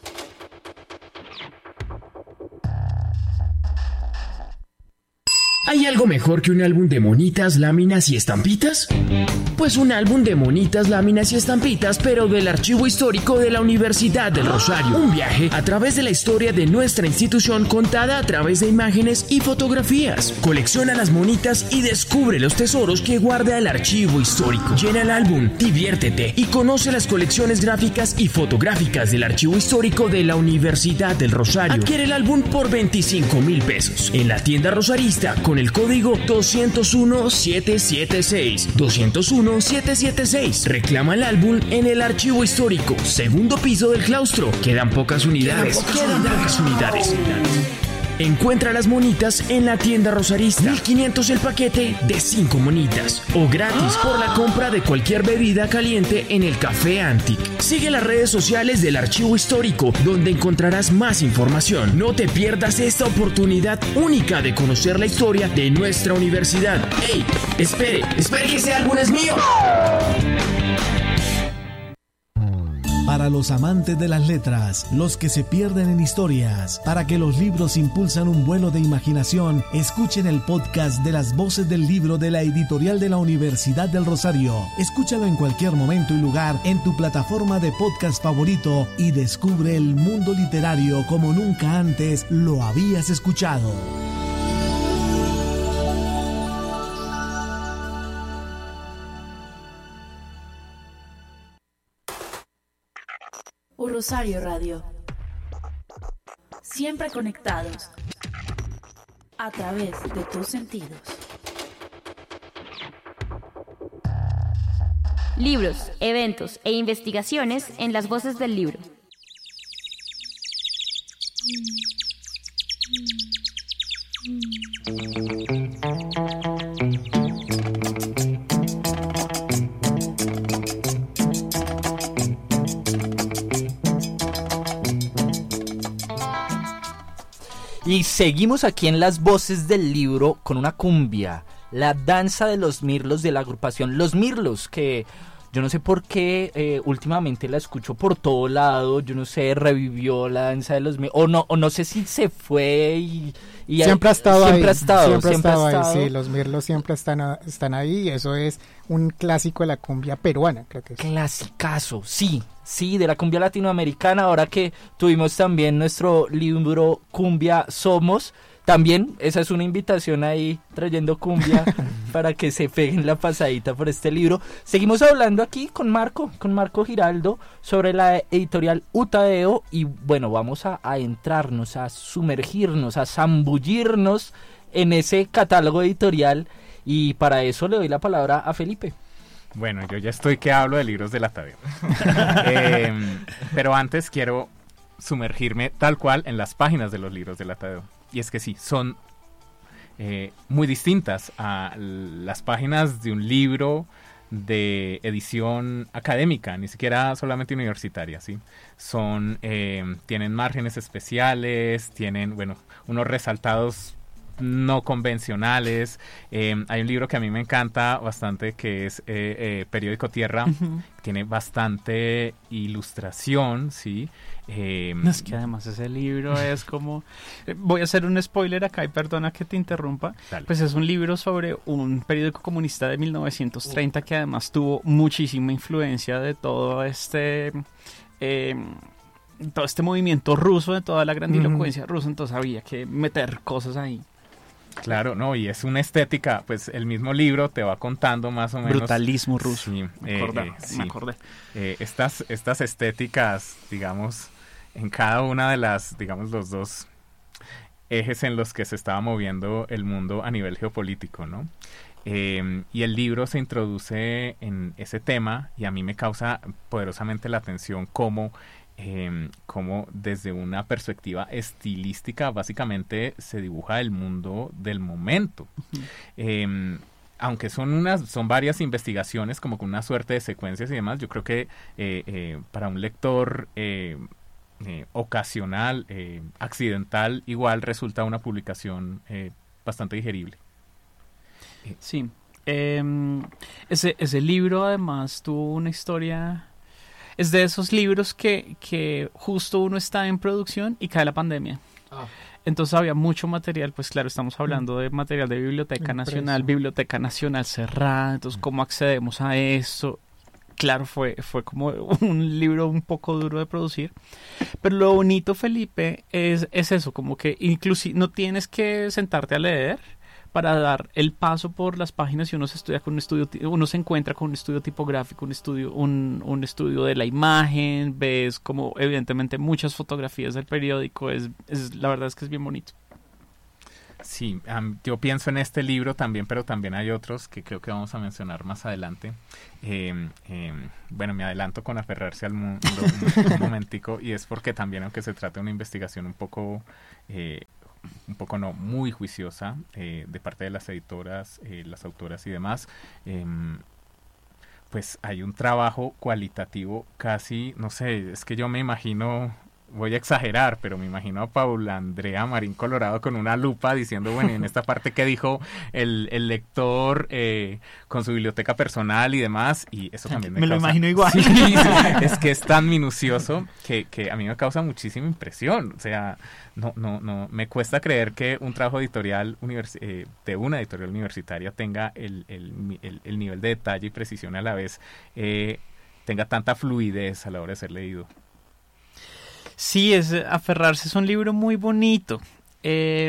¿Hay algo mejor que un álbum de monitas, láminas y estampitas? Pues un álbum de monitas, láminas y estampitas, pero del Archivo Histórico de la Universidad del Rosario. Un viaje a través de la historia de nuestra institución contada a través de imágenes y fotografías. Colecciona las monitas y descubre los tesoros que guarda el Archivo Histórico. Llena el álbum, diviértete y conoce las colecciones gráficas y fotográficas del Archivo Histórico de la Universidad del Rosario. Adquiere el álbum por veinticinco mil pesos en la tienda rosarista con el código doscientos uno setecientos setenta y seis. doscientos uno setecientos setenta y seis. Reclama el álbum en el Archivo Histórico, segundo piso del claustro. Quedan pocas unidades. Quedan pocas unidades. Encuentra las monitas en la tienda rosarista. mil quinientos el paquete de cinco monitas. O gratis por la compra de cualquier bebida caliente en el Café Antic. Sigue las redes sociales del Archivo Histórico, donde encontrarás más información. No te pierdas esta oportunidad única de conocer la historia de nuestra universidad. ¡Ey! Espere, espere que ese álbum es mío. Para los amantes de las letras, los que se pierden en historias, para que los libros impulsan un vuelo de imaginación, escuchen el podcast de Las Voces del Libro de la Editorial de la Universidad del Rosario. Escúchalo en cualquier momento y lugar en tu plataforma de podcast favorito y descubre el mundo literario como nunca antes lo habías escuchado. Un Rosario Radio. Siempre conectados a través de tus sentidos. Libros, eventos e investigaciones en Las Voces del Libro. Y seguimos aquí en Las Voces del Libro con una cumbia, la danza de los mirlos de la agrupación Los Mirlos, que yo no sé por qué eh, últimamente la escucho por todo lado. Yo no sé, revivió la danza de los mirlos, o no, o no sé si se fue y... y siempre ha estado siempre ahí, ha estado, siempre, siempre ha estado, ha estado ahí, sí, los mirlos siempre están, a, están ahí, y eso es un clásico de la cumbia peruana, creo que es. Clasicazo, sí, sí, de la cumbia latinoamericana. Ahora que tuvimos también nuestro libro Cumbia Somos, también esa es una invitación ahí, trayendo cumbia para que se peguen la pasadita por este libro. Seguimos hablando aquí con Marco, con Marco Giraldo, sobre la editorial U Tadeo, y bueno, vamos a, a entrarnos, a sumergirnos, a zambullirnos en ese catálogo editorial, y para eso le doy la palabra a Felipe. Bueno, yo ya estoy que hablo de libros de la Tadeo. eh, pero antes quiero sumergirme tal cual en las páginas de los libros de la Tadeo. Y es que sí, son eh, muy distintas a las páginas de un libro de edición académica, ni siquiera solamente universitaria, ¿sí? Son, eh, tienen márgenes especiales, tienen, bueno, unos resaltados no convencionales. Eh, hay un libro que a mí me encanta bastante que es eh, eh, Periódico Tierra. Uh-huh. Tiene bastante ilustración, ¿sí? Eh, es que además ese libro es como... Voy a hacer un spoiler acá y perdona que te interrumpa. Dale. Pues es un libro sobre un periódico comunista de mil novecientos treinta uh. que además tuvo muchísima influencia de todo este... Eh, todo este movimiento ruso, de toda la grandilocuencia uh-huh. rusa, entonces había que meter cosas ahí. Claro, no, y es una estética, pues el mismo libro te va contando más o menos... Brutalismo ruso. Sí, me, acordé, eh, eh, sí. me acordé. Eh, estas, estas estéticas, digamos, en cada una de las, digamos, los dos ejes en los que se estaba moviendo el mundo a nivel geopolítico, ¿no? Eh, y el libro se introduce en ese tema y a mí me causa poderosamente la atención cómo... Eh, como desde una perspectiva estilística básicamente se dibuja el mundo del momento. Uh-huh. Eh, aunque son unas, son varias investigaciones como con una suerte de secuencias y demás, yo creo que eh, eh, para un lector eh, eh, ocasional, eh, accidental, igual resulta una publicación eh, bastante digerible. Sí. Eh, ese, ese libro además tuvo una historia... Es de esos libros que, que justo uno está en producción y cae la pandemia. Ah. Entonces había mucho material, pues claro, estamos hablando de material de Biblioteca Impreso. Nacional, Biblioteca Nacional cerrada, entonces ¿cómo accedemos a eso? Claro, fue, fue como un libro un poco duro de producir, pero lo bonito, Felipe, es, es eso, como que inclusive no tienes que sentarte a leer para dar el paso por las páginas y uno se estudia con un estudio, uno se encuentra con un estudio tipográfico, un estudio, un, un estudio de la imagen, ves como evidentemente muchas fotografías del periódico, es, es la verdad es que es bien bonito. Sí, um, yo pienso en este libro también, pero también hay otros que creo que vamos a mencionar más adelante. Eh, eh, bueno, me adelanto con aferrarse al mundo un, un momentico, y es porque también, aunque se trate de una investigación un poco... Eh, un poco no, muy juiciosa eh, de parte de las editoras, eh, las autoras y demás, eh, pues hay un trabajo cualitativo casi, no sé, es que yo me imagino, voy a exagerar, pero me imagino a Paula Andrea Marín Colorado con una lupa diciendo, bueno, en esta parte que dijo el, el lector eh, con su biblioteca personal y demás, y eso también me, me causa... lo imagino igual. Sí, sí, es que es tan minucioso que, que a mí me causa muchísima impresión, o sea, no, no, no, me cuesta creer que un trabajo editorial univers- eh, de una editorial universitaria tenga el, el, el, el nivel de detalle y precisión a la vez, eh, tenga tanta fluidez a la hora de ser leído. Sí, es aferrarse, es un libro muy bonito. Eh,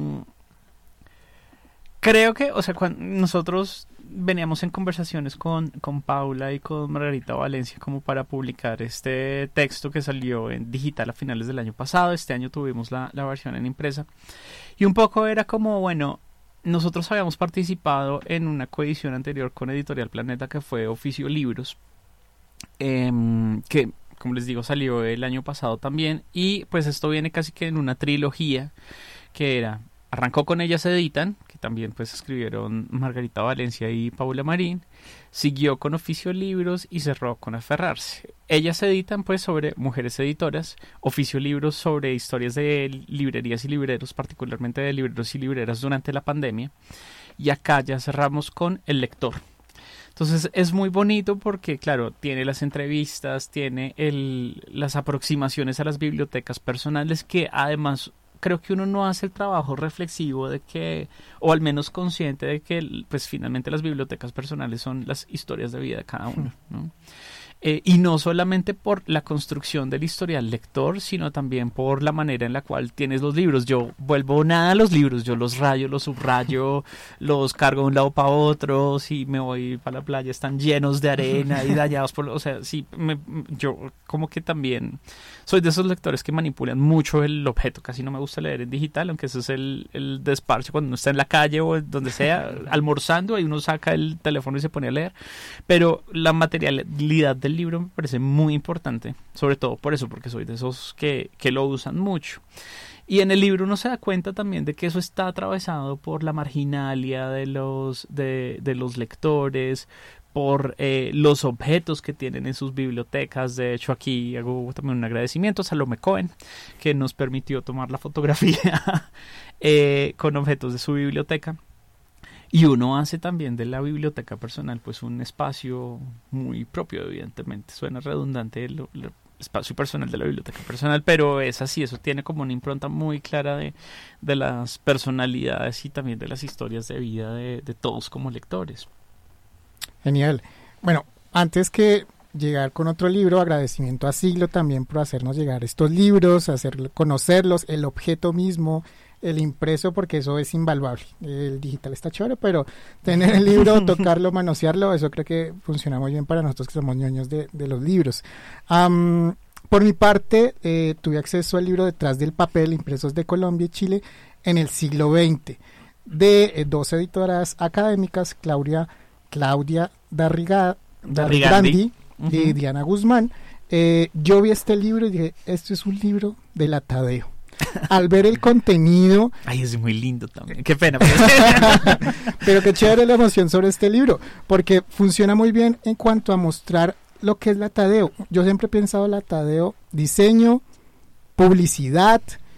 creo que, o sea, cuando nosotros veníamos en conversaciones con, con Paula y con Margarita Valencia como para publicar este texto que salió en digital a finales del año pasado. Este año tuvimos la, la versión en impresa. Y un poco era como, bueno, nosotros habíamos participado en una coedición anterior con Editorial Planeta que fue Oficio Libros, eh, que... como les digo, salió el año pasado también, y pues esto viene casi que en una trilogía que era, arrancó con Ellas Editan, que también pues escribieron Margarita Valencia y Paula Marín, siguió con Oficio Libros y cerró con Aferrarse. Ellas Editan pues sobre mujeres editoras, Oficio Libros sobre historias de librerías y libreros, particularmente de libreros y libreras durante la pandemia, y acá ya cerramos con El Lector. Entonces es muy bonito porque, claro, tiene las entrevistas, tiene el, las aproximaciones a las bibliotecas personales, que además creo que uno no hace el trabajo reflexivo de que, o al menos consciente de que, pues finalmente las bibliotecas personales son las historias de vida de cada uno, ¿no? Eh, y no solamente por la construcción del historial lector, sino también por la manera en la cual tienes los libros. Yo vuelvo nada a los libros, yo los rayo, los subrayo, los cargo de un lado para otro, si me voy para la playa están llenos de arena y dañados por... O sea, sí, me, yo como que también soy de esos lectores que manipulan mucho el objeto. Casi no me gusta leer en digital, aunque ese es el, el desparche cuando uno está en la calle o donde sea, almorzando, ahí uno saca el teléfono y se pone a leer. Pero la materialidad del libro me parece muy importante, sobre todo por eso, porque soy de esos que, que lo usan mucho. Y en el libro uno se da cuenta también de que eso está atravesado por la marginalia de los, de, de los lectores, por eh, los objetos que tienen en sus bibliotecas. De hecho, aquí hago también un agradecimiento a Salome Cohen, que nos permitió tomar la fotografía eh, con objetos de su biblioteca. Y uno hace también de la biblioteca personal pues un espacio muy propio, evidentemente. Suena redundante el, el espacio personal de la biblioteca personal, pero es así, eso tiene como una impronta muy clara de, de las personalidades y también de las historias de vida de, de todos como lectores. Genial. Bueno, antes que llegar con otro libro, agradecimiento a Siglo también por hacernos llegar estos libros, hacer conocerlos, el objeto mismo, el impreso, porque eso es invaluable. El digital está chévere, pero tener el libro, tocarlo, manosearlo, eso creo que funciona muy bien para nosotros que somos ñoños de, de los libros. Um, por mi parte, eh, tuve acceso al libro Detrás del papel, impresos de Colombia y Chile en el siglo veinte, de eh, dos editoras académicas, Claudia, Claudia Darriga, Darrigrandi uh-huh. y Diana Guzmán. Eh, yo vi este libro y dije, esto es un libro de la Tadeo. Al ver el contenido... Ay, es muy lindo también. Qué pena. Pues. Pero qué chévere la emoción sobre este libro, porque funciona muy bien en cuanto a mostrar lo que es la Tadeo. Yo siempre he pensado la Tadeo, diseño, publicidad,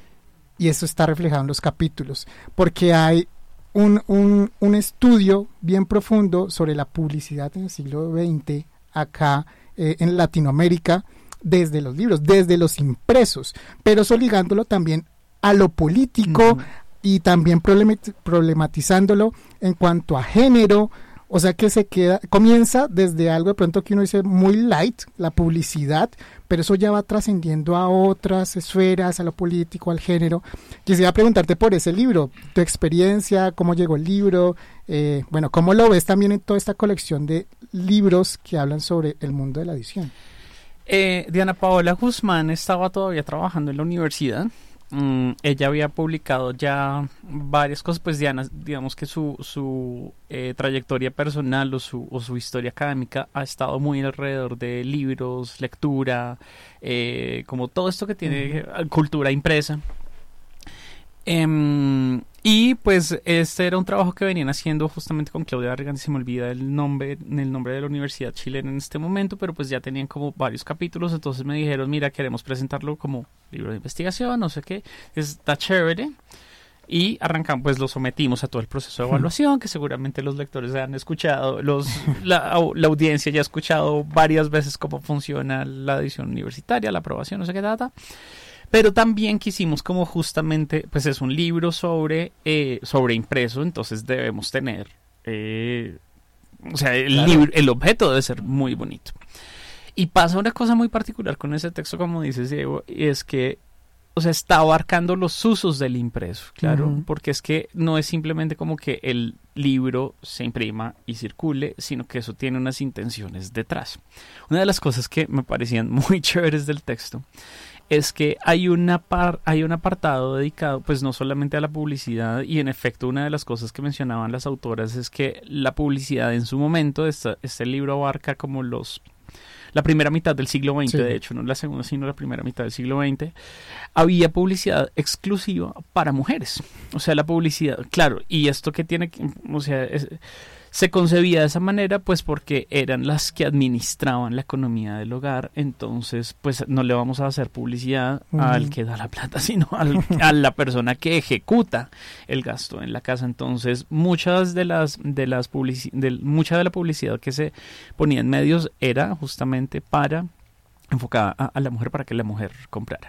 y eso está reflejado en los capítulos, porque hay un, un, un estudio bien profundo sobre la publicidad en el siglo veinte, acá eh, en Latinoamérica, desde los libros, desde los impresos, pero eso ligándolo también a lo político uh-huh. y también problematizándolo en cuanto a género, o sea que se queda, comienza desde algo de pronto que uno dice muy light, la publicidad, pero eso ya va trascendiendo a otras esferas, a lo político, al género. Quisiera preguntarte por ese libro, tu experiencia, cómo llegó el libro, eh, bueno, cómo lo ves también en toda esta colección de libros que hablan sobre el mundo de la edición. Eh, Diana Paola Guzmán estaba todavía trabajando en la universidad. Mm, ella había publicado ya varias cosas. Pues Diana, digamos que su, su eh, trayectoria personal o su, o su historia académica ha estado muy alrededor de libros, lectura, eh, como todo esto que tiene uh-huh. cultura impresa. Um, y pues este era un trabajo que venían haciendo justamente con Claudia Darrigrandi, se me olvida el nombre, el nombre de la universidad chilena en este momento, pero pues ya tenían como varios capítulos, entonces me dijeron, mira, queremos presentarlo como libro de investigación, no sé qué, está chévere, y arrancamos, pues lo sometimos a todo el proceso de evaluación, que seguramente los lectores han escuchado, los la, la audiencia ya ha escuchado varias veces cómo funciona la edición universitaria, la aprobación, no sé qué data. Pero también quisimos como justamente, pues es un libro sobre, eh, sobre impreso, entonces debemos tener, eh, o sea, el, claro. libro, el objeto debe ser muy bonito. Y pasa una cosa muy particular con ese texto, como dices, Diego, y es que, o sea, está abarcando los usos del impreso, claro, uh-huh. porque es que no es simplemente como que el libro se imprima y circule, sino que eso tiene unas intenciones detrás. Una de las cosas que me parecían muy chéveres del texto es que hay una par, hay un apartado dedicado pues no solamente a la publicidad, y en efecto una de las cosas que mencionaban las autoras es que la publicidad en su momento, esta, este libro abarca como los la primera mitad del siglo veinte, sí. de hecho, no la segunda sino la primera mitad del siglo veinte, había publicidad exclusiva para mujeres, o sea, la publicidad, claro, y esto que tiene, o sea, es, se concebía de esa manera pues porque eran las que administraban la economía del hogar, entonces pues no le vamos a hacer publicidad uh-huh. al que da la plata, sino al, a la persona que ejecuta el gasto en la casa. Entonces muchas de las de las publici- de, mucha de la publicidad que se ponía en medios era justamente para enfocada a, a la mujer, para que la mujer comprara.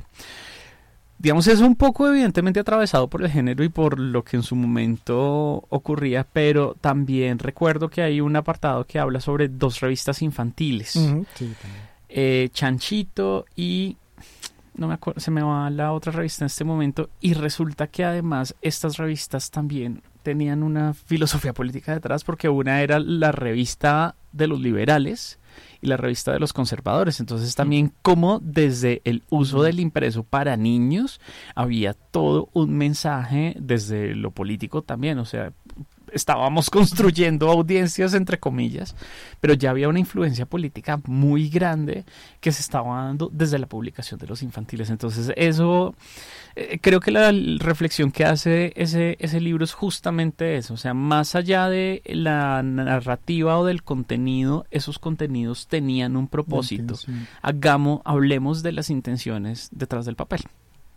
Digamos, es un poco evidentemente atravesado por el género y por lo que en su momento ocurría, pero también recuerdo que hay un apartado que habla sobre dos revistas infantiles, uh-huh. sí, eh, Chanchito y no me acuerdo, se me va la otra revista en este momento, y resulta que además estas revistas también tenían una filosofía política detrás, porque una era la revista de los liberales y la revista de los conservadores. Entonces también como desde el uso del impreso para niños había todo un mensaje desde lo político también, o sea, estábamos construyendo audiencias, entre comillas, pero ya había una influencia política muy grande que se estaba dando desde la publicación de los infantiles. Entonces eso, eh, creo que la reflexión que hace ese, ese libro es justamente eso, o sea, más allá de la narrativa o del contenido, esos contenidos tenían un propósito. Hagamos, hablemos de las intenciones detrás del papel.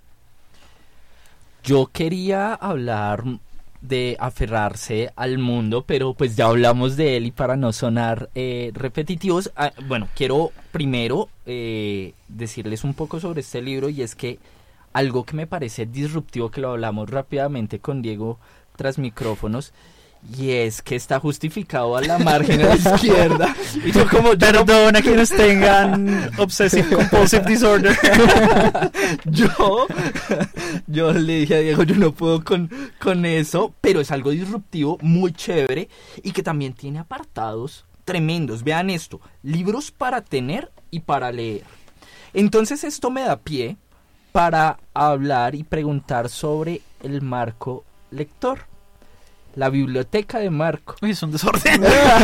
Yo quería hablar de aferrarse al mundo, pero pues ya hablamos de él y para no sonar eh, repetitivos, ah, bueno, quiero primero eh, decirles un poco sobre este libro, y es que algo que me parece disruptivo, que lo hablamos rápidamente con Diego tras micrófonos, y es que está justificado a la margen a la izquierda. Y yo como, perdona quienes tengan obsessive compulsive disorder. yo yo le dije a Diego, yo no puedo con, con eso, pero es algo disruptivo, muy chévere, y que también tiene apartados tremendos. Vean esto, libros para tener y para leer. Entonces esto me da pie para hablar y preguntar sobre el marco lector. La biblioteca de Marco. Uy, es un desorden.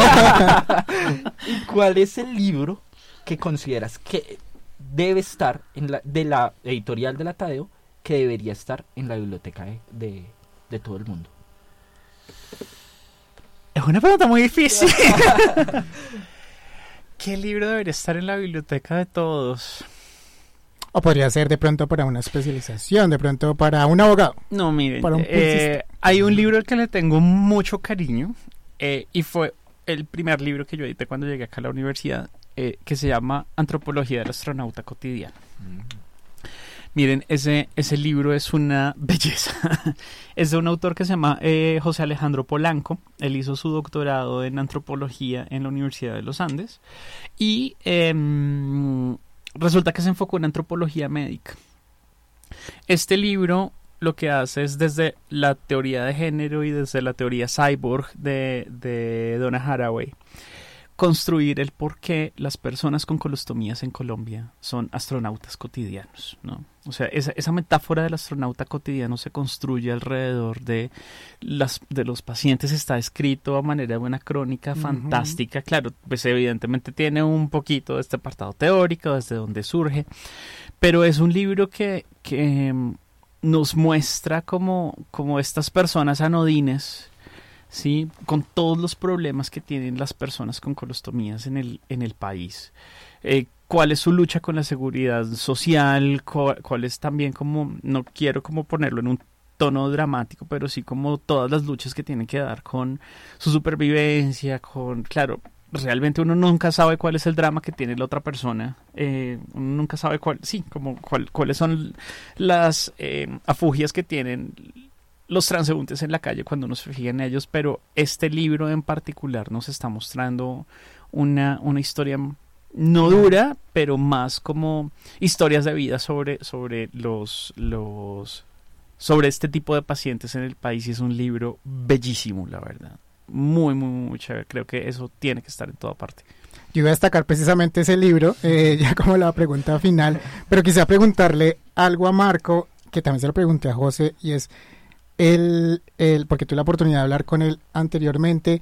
¿Y cuál es el libro que consideras que debe estar en la, de la editorial de la Tadeo, que debería estar en la biblioteca de, de, de todo el mundo? Es una pregunta muy difícil. ¿Qué libro debería estar en la biblioteca de todos? O podría ser de pronto para una especialización, de pronto para un abogado. No, miren, eh, hay un libro al que le tengo mucho cariño, eh, y fue el primer libro que yo edité cuando llegué acá a la universidad, eh, que se llama Antropología del astronauta cotidiano. Mm. Miren, ese, ese libro es una belleza. Es de un autor que se llama eh, José Alejandro Polanco. Él hizo su doctorado en antropología en la Universidad de los Andes, y Eh, resulta que se enfocó en antropología médica. Este libro lo que hace es, desde la teoría de género y desde la teoría cyborg de, de Donna Haraway, construir el por qué las personas con colostomías en Colombia son astronautas cotidianos, ¿no? O sea, esa, esa metáfora del astronauta cotidiano se construye alrededor de, las, de los pacientes. Está escrito a manera de una crónica uh-huh. fantástica. Claro, pues evidentemente tiene un poquito de este apartado teórico, desde donde surge, pero es un libro que, que nos muestra como, como estas personas anodines, ¿sí?, con todos los problemas que tienen las personas con colostomías en el, en el país. Eh, cuál es su lucha con la seguridad social, cuál, cuál es también, como, no quiero como ponerlo en un tono dramático, pero sí como todas las luchas que tienen que dar con su supervivencia, con, claro, realmente uno nunca sabe cuál es el drama que tiene la otra persona, eh, uno nunca sabe cuál, sí, como cuál, cuáles son las eh, afugias que tienen los transeúntes en la calle cuando uno se fija en ellos, pero este libro en particular nos está mostrando una, una historia no dura, pero más como historias de vida sobre, sobre los, los sobre este tipo de pacientes en el país, y es un libro bellísimo, la verdad. Muy, muy, muy chévere. Creo que eso tiene que estar en toda parte. Yo iba a destacar precisamente ese libro, eh, ya como la pregunta final, pero quisiera preguntarle algo a Marco, que también se lo pregunté a José, y es el, el porque tuve la oportunidad de hablar con él anteriormente,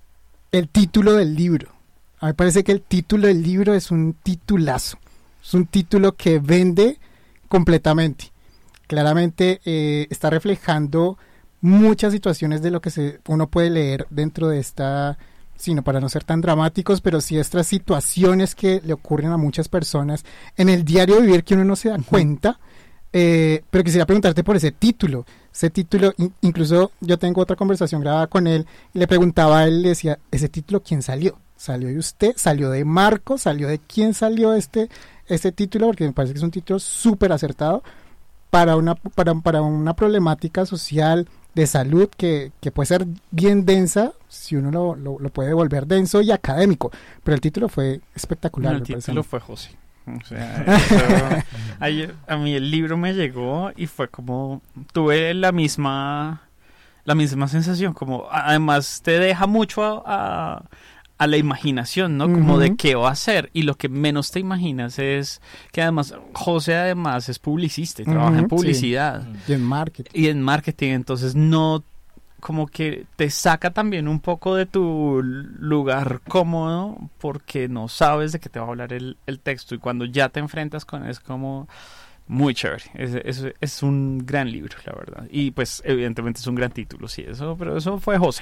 el título del libro. A mí me parece que el título del libro es un titulazo, es un título que vende completamente. Claramente eh, está reflejando muchas situaciones de lo que se, uno puede leer dentro de esta, sino para no ser tan dramáticos, pero sí estas situaciones que le ocurren a muchas personas en el diario vivir que uno no se da cuenta. Eh, pero quisiera preguntarte por ese título, ese título, in, incluso yo tengo otra conversación grabada con él y le preguntaba a él, le decía, ¿ese título quién salió? ¿Salió de usted? ¿Salió de Marco? ¿Salió de quién salió este, este título? Porque me parece que es un título súper acertado para una, para, para una problemática social de salud que, que puede ser bien densa, si uno lo, lo, lo puede volver denso y académico, pero el título fue espectacular. No, el título fue José. O sea, eso, ayer, a mí el libro me llegó y fue como, tuve la misma la misma sensación, como además te deja mucho a, a, a la imaginación, ¿no? Como uh-huh. de qué va a ser, y lo que menos te imaginas es que además José además es publicista y uh-huh, trabaja en publicidad sí. y en marketing y en marketing, entonces no como que te saca también un poco de tu lugar cómodo porque no sabes de qué te va a hablar el, el texto, y cuando ya te enfrentas con él es como muy chévere. Es, es, es un gran libro, la verdad, y pues evidentemente es un gran título, sí, eso, pero eso fue José.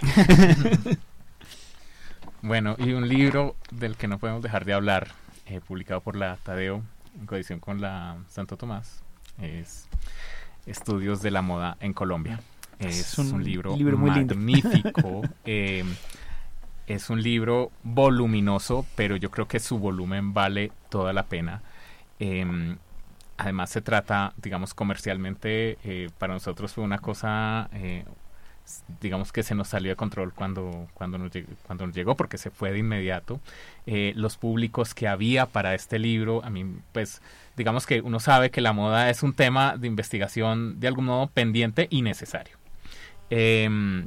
Bueno, y un libro del que no podemos dejar de hablar, eh, publicado por la Tadeo en coedición con la Santo Tomás, es Estudios de la Moda en Colombia. Es, es un, un libro, libro muy magnífico. eh, es un libro voluminoso, pero yo creo que su volumen vale toda la pena. Eh, además se trata, digamos, comercialmente, eh, para nosotros fue una cosa, eh, digamos que se nos salió de control cuando, cuando, nos, llegó, cuando nos llegó, porque se fue de inmediato. Eh, los públicos que había para este libro, a mí, pues, digamos que uno sabe que la moda es un tema de investigación de algún modo pendiente y necesario. Eh,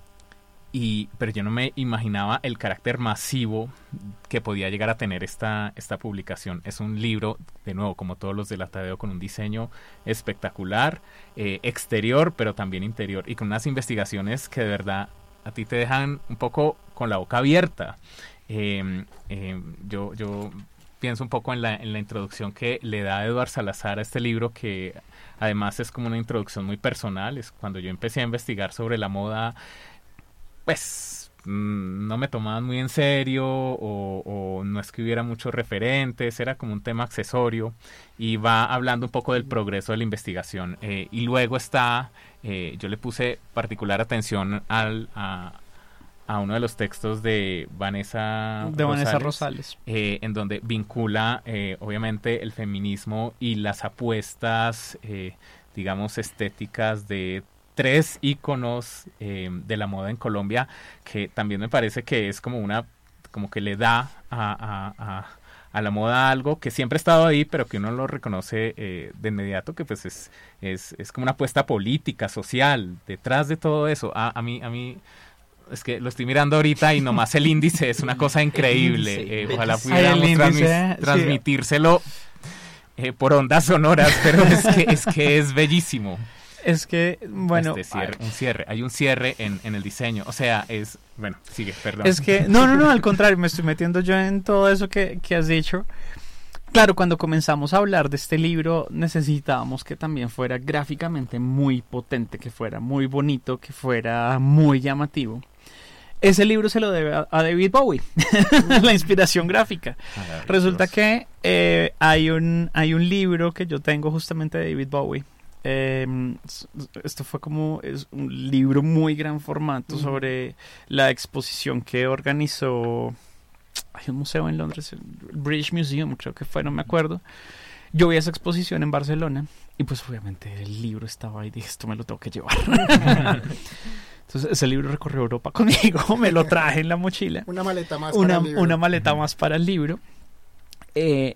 y, pero yo no me imaginaba el carácter masivo que podía llegar a tener esta, esta publicación. Es un libro, de nuevo, como todos los de la Tadeo, con un diseño espectacular, eh, exterior, pero también interior, y con unas investigaciones que de verdad a ti te dejan un poco con la boca abierta. Eh, eh, yo, yo pienso un poco en la, en la introducción que le da Eduard Salazar a este libro, que además es como una introducción muy personal. Es cuando yo empecé a investigar sobre la moda, pues mmm, no me tomaban muy en serio, o, o no es que hubiera muchos referentes, era como un tema accesorio, y va hablando un poco del progreso de la investigación. Eh, y luego está, eh, yo le puse particular atención al, a, a uno de los textos de Vanessa de Rosales, Vanessa Rosales. Eh, en donde vincula eh, obviamente el feminismo y las apuestas, eh, digamos, estéticas de tres íconos eh, de la moda en Colombia, que también me parece que es como una, como que le da a, a, a, a la moda algo que siempre ha estado ahí, pero que uno lo reconoce eh, de inmediato, que pues es, es, es como una apuesta política, social, detrás de todo eso. A, a mí, a mí es que lo estoy mirando ahorita y nomás el índice es una cosa increíble. Eh, ojalá pudiéramos Ay, índice, transmis, sí. transmitírselo eh, por ondas sonoras, pero es que es, que es bellísimo. Es que, bueno... Este cierre, un cierre, hay un cierre en, en el diseño, o sea, es... Bueno, sigue, perdón. Es que, no, no, no, al contrario, me estoy metiendo yo en todo eso que, que has dicho. Claro, cuando comenzamos a hablar de este libro, necesitábamos que también fuera gráficamente muy potente, que fuera muy bonito, que fuera muy llamativo. Ese libro se lo debe a, a David Bowie, la inspiración gráfica. Resulta que eh, hay, un, hay un libro que yo tengo justamente de David Bowie. Eh, esto fue como es un libro muy gran formato mm. sobre la exposición que organizó, hay un museo en Londres, el British Museum creo que fue, no me acuerdo. Yo vi esa exposición en Barcelona y pues obviamente el libro estaba ahí y dije, esto me lo tengo que llevar. Entonces ese libro recorrió Europa conmigo, me lo traje en la mochila, una maleta más una, para el libro. Una maleta más para el libro. eh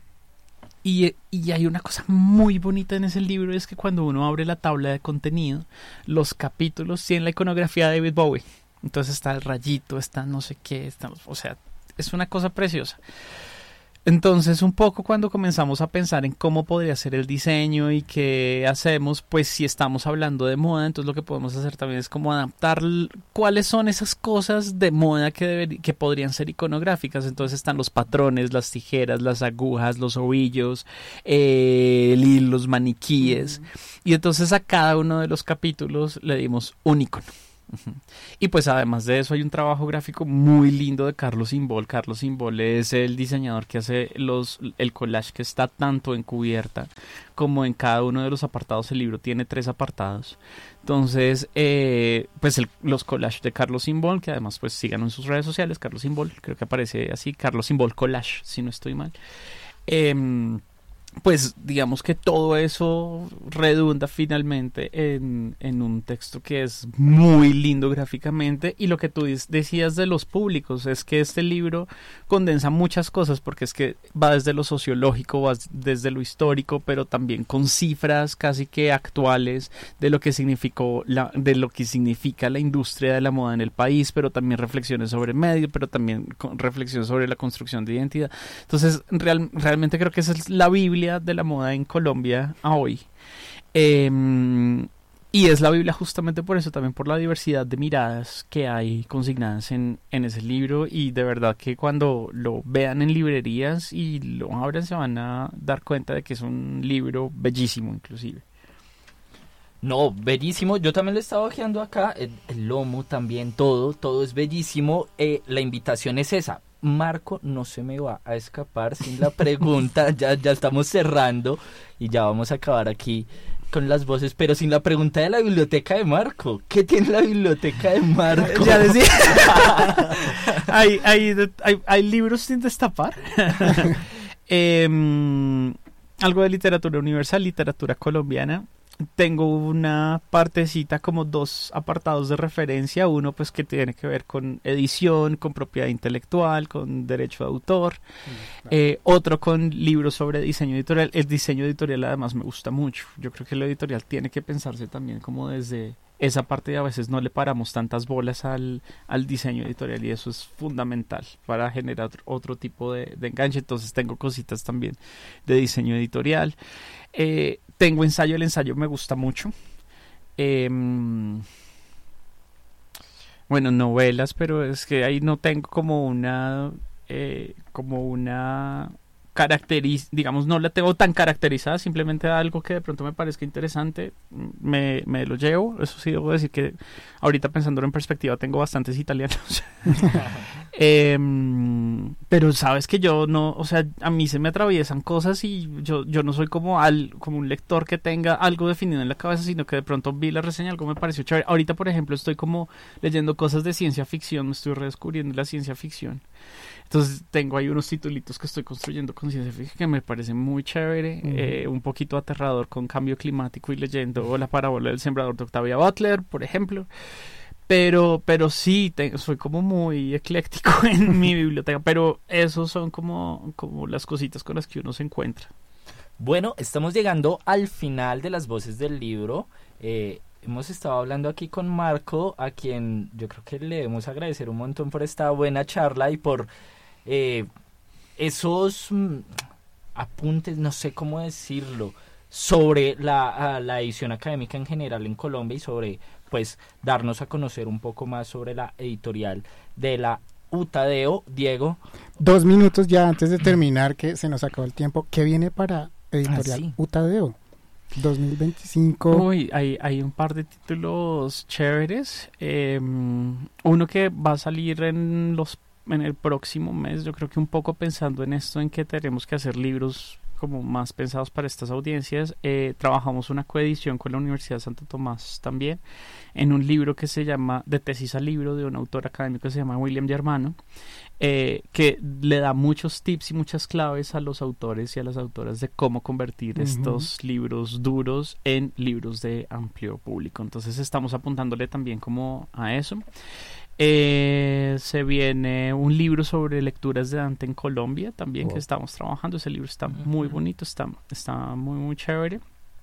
Y, y hay una cosa muy bonita en ese libro, es que cuando uno abre la tabla de contenido, los capítulos tienen la iconografía de David Bowie. Entonces está el rayito, está no sé qué, está, o sea, es una cosa preciosa. Entonces, un poco cuando comenzamos a pensar en cómo podría ser el diseño y qué hacemos, pues si estamos hablando de moda, entonces lo que podemos hacer también es como adaptar cuáles son esas cosas de moda que, deber, que podrían ser iconográficas. Entonces están los patrones, las tijeras, las agujas, los ovillos, eh, el hilo, los maniquíes. Mm. Y entonces a cada uno de los capítulos le dimos un icono. Uh-huh. Y pues además de eso hay un trabajo gráfico muy lindo de Carlos Simbol. Carlos Simbol es el diseñador que hace los, el collage que está tanto en cubierta como en cada uno de los apartados. El libro tiene tres apartados. Entonces, eh, pues el, los collages de Carlos Simbol, que además pues síganlo en sus redes sociales, Carlos Simbol, creo que aparece así, Carlos Simbol Collage, si no estoy mal. Eh, Pues digamos que todo eso redunda finalmente en, en un texto que es muy lindo gráficamente, y lo que tú decías de los públicos es que este libro condensa muchas cosas, porque es que va desde lo sociológico, va desde lo histórico, pero también con cifras casi que actuales de lo que significó la, de lo que significa la industria de la moda en el país, pero también reflexiones sobre medio, pero también reflexiones sobre la construcción de identidad. Entonces real, realmente creo que esa es la Biblia de la moda en Colombia a hoy. Eh, Y es la Biblia justamente por eso, también por la diversidad de miradas que hay consignadas en, en ese libro, y de verdad que cuando lo vean en librerías y lo abran se van a dar cuenta de que es un libro bellísimo inclusive. No, bellísimo. Yo también lo estaba ojeando acá. El, el lomo también, todo, todo es bellísimo. Eh, la invitación es esa. Marco no se me va a escapar sin la pregunta. ya, ya estamos cerrando y ya vamos a acabar aquí con las voces, pero sin la pregunta de la biblioteca de Marco. ¿Qué tiene la biblioteca de Marco? Ya decía. hay, hay, hay, hay libros sin destapar. eh, algo de literatura universal, literatura colombiana. Tengo una partecita, como dos apartados de referencia, uno pues que tiene que ver con edición, con propiedad intelectual, con derecho de autor, mm, claro. eh, otro con libros sobre diseño editorial. El diseño editorial además me gusta mucho, yo creo que lo editorial tiene que pensarse también como desde esa parte, y a veces no le paramos tantas bolas al, al diseño editorial, y eso es fundamental para generar otro, otro tipo de, de enganche. Entonces tengo cositas también de diseño editorial. Eh, tengo ensayo, el ensayo me gusta mucho. Eh, bueno, novelas, pero es que ahí no tengo como una, eh, como una caracteriz, digamos, no la tengo tan caracterizada, simplemente algo que de pronto me parezca interesante, me, me lo llevo. Eso sí, debo decir que ahorita pensándolo en perspectiva tengo bastantes italianos. eh, pero sabes que yo no, o sea, a mí se me atraviesan cosas y yo, yo no soy como, al, como un lector que tenga algo definido en la cabeza, sino que de pronto vi la reseña, algo me pareció chévere. Ahorita, por ejemplo, estoy como leyendo cosas de ciencia ficción, me estoy redescubriendo la ciencia ficción. Entonces tengo ahí unos titulitos que estoy construyendo con ciencia ficción que me parecen muy chévere, uh-huh. eh, un poquito aterrador con cambio climático, y leyendo La parábola del sembrador de Octavia Butler, por ejemplo. Pero, pero sí, te, soy como muy ecléctico en mi biblioteca, pero esos son como, como las cositas con las que uno se encuentra. Bueno, estamos llegando al final de las voces del libro. Eh, hemos estado hablando aquí con Marco, a quien yo creo que le debemos agradecer un montón por esta buena charla y por eh, esos mm, apuntes, no sé cómo decirlo, sobre la, la edición académica en general en Colombia, y sobre, pues, darnos a conocer un poco más sobre la editorial de la Utadeo. Diego. Dos minutos ya antes de terminar, que se nos acabó el tiempo. ¿Qué viene para editorial ah, sí. Utadeo dos mil veinticinco? Uy, hay, hay un par de títulos chéveres. Eh, uno que va a salir en los en el próximo mes, yo creo que un poco pensando en esto, en que tenemos que hacer libros como más pensados para estas audiencias. Eh, trabajamos una coedición con la Universidad de Santo Tomás también, en un libro que se llama De tesis al libro, de un autor académico que se llama William Germano, eh, que le da muchos tips y muchas claves a los autores y a las autoras de cómo convertir uh-huh. estos libros duros en libros de amplio público. Entonces estamos apuntándole también como a eso. Eh, se viene un libro sobre lecturas de Dante en Colombia también, oh. que estamos trabajando. Ese libro está uh-huh. muy bonito, está, está muy muy chévere.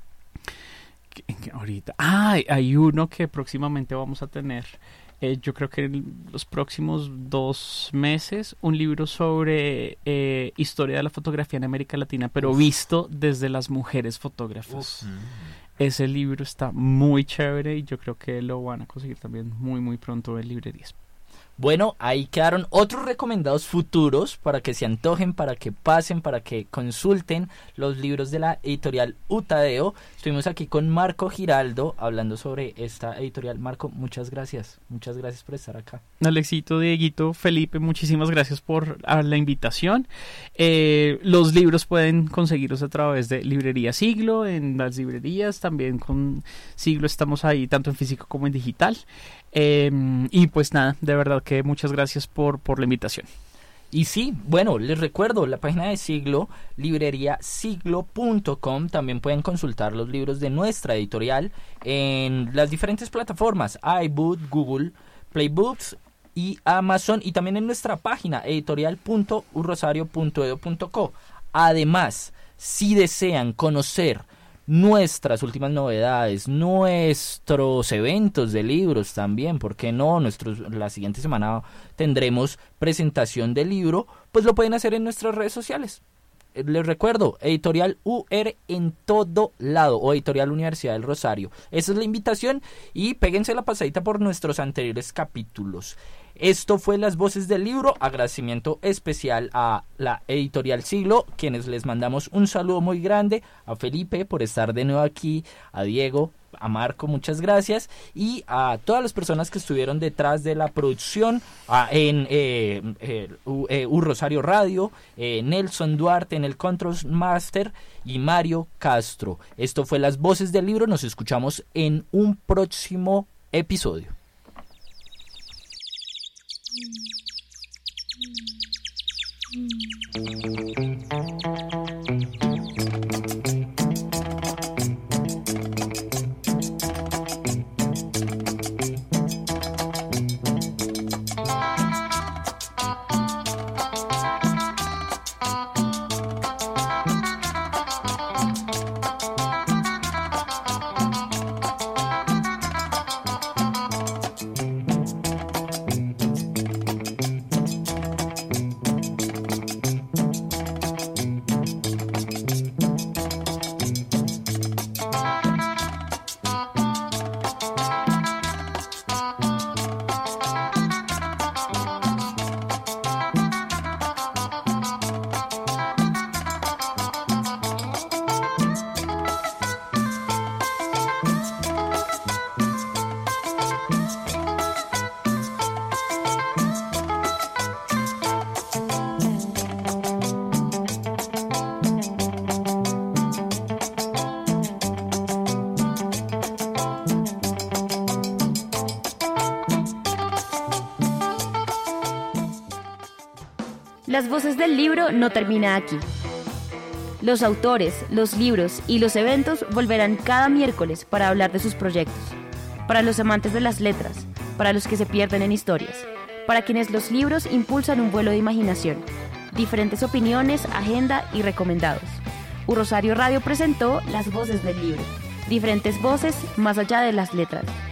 Que, que ahorita ah, hay uno que próximamente vamos a tener, eh, yo creo que en los próximos dos meses, un libro sobre eh, historia de la fotografía en América Latina, pero Uf. visto desde las mujeres fotógrafas. Uf. Ese libro está muy chévere y yo creo que lo van a conseguir también muy muy pronto en librerías. Bueno, ahí quedaron otros recomendados futuros para que se antojen, para que pasen, para que consulten los libros de la editorial Utadeo. Estuvimos aquí con Marco Giraldo hablando sobre esta editorial. Marco, muchas gracias. Muchas gracias por estar acá. Alexito, Dieguito, Felipe, muchísimas gracias por la invitación. Eh, los libros pueden conseguirlos a través de Librería Siglo, en las librerías. También con Siglo estamos ahí tanto en físico como en digital. Eh, y pues nada, de verdad que muchas gracias por, por la invitación. Y sí, bueno, les recuerdo la página de Siglo, librería siglo punto com. También pueden consultar los libros de nuestra editorial en las diferentes plataformas, iBook, Google, Playbooks y Amazon, y también en nuestra página editorial punto u rosario punto edu punto co. Además, si desean conocer nuestras últimas novedades, nuestros eventos de libros también, ¿por qué no? Nuestros, la siguiente semana tendremos presentación del libro, pues lo pueden hacer en nuestras redes sociales. les recuerdo, Editorial U R en todo lado, o Editorial Universidad del Rosario. Esa es la invitación y péguense la pasadita por nuestros anteriores capítulos. Esto fue Las Voces del Libro. Agradecimiento especial a la Editorial Siglo, quienes les mandamos un saludo muy grande, a Felipe por estar de nuevo aquí, a Diego, a Marco, muchas gracias, y a todas las personas que estuvieron detrás de la producción, a, en eh, eh, U, eh, U Rosario Radio, eh, Nelson Duarte en el Control Master y Mario Castro. Esto fue Las Voces del Libro. Nos escuchamos en un próximo episodio. Las Voces del Libro no termina aquí. Los autores, los libros y los eventos volverán cada miércoles para hablar de sus proyectos. Para los amantes de las letras, para los que se pierden en historias, para quienes los libros impulsan un vuelo de imaginación. Diferentes opiniones, agenda y recomendados. U Rosario Radio presentó Las Voces del Libro. Diferentes voces más allá de las letras.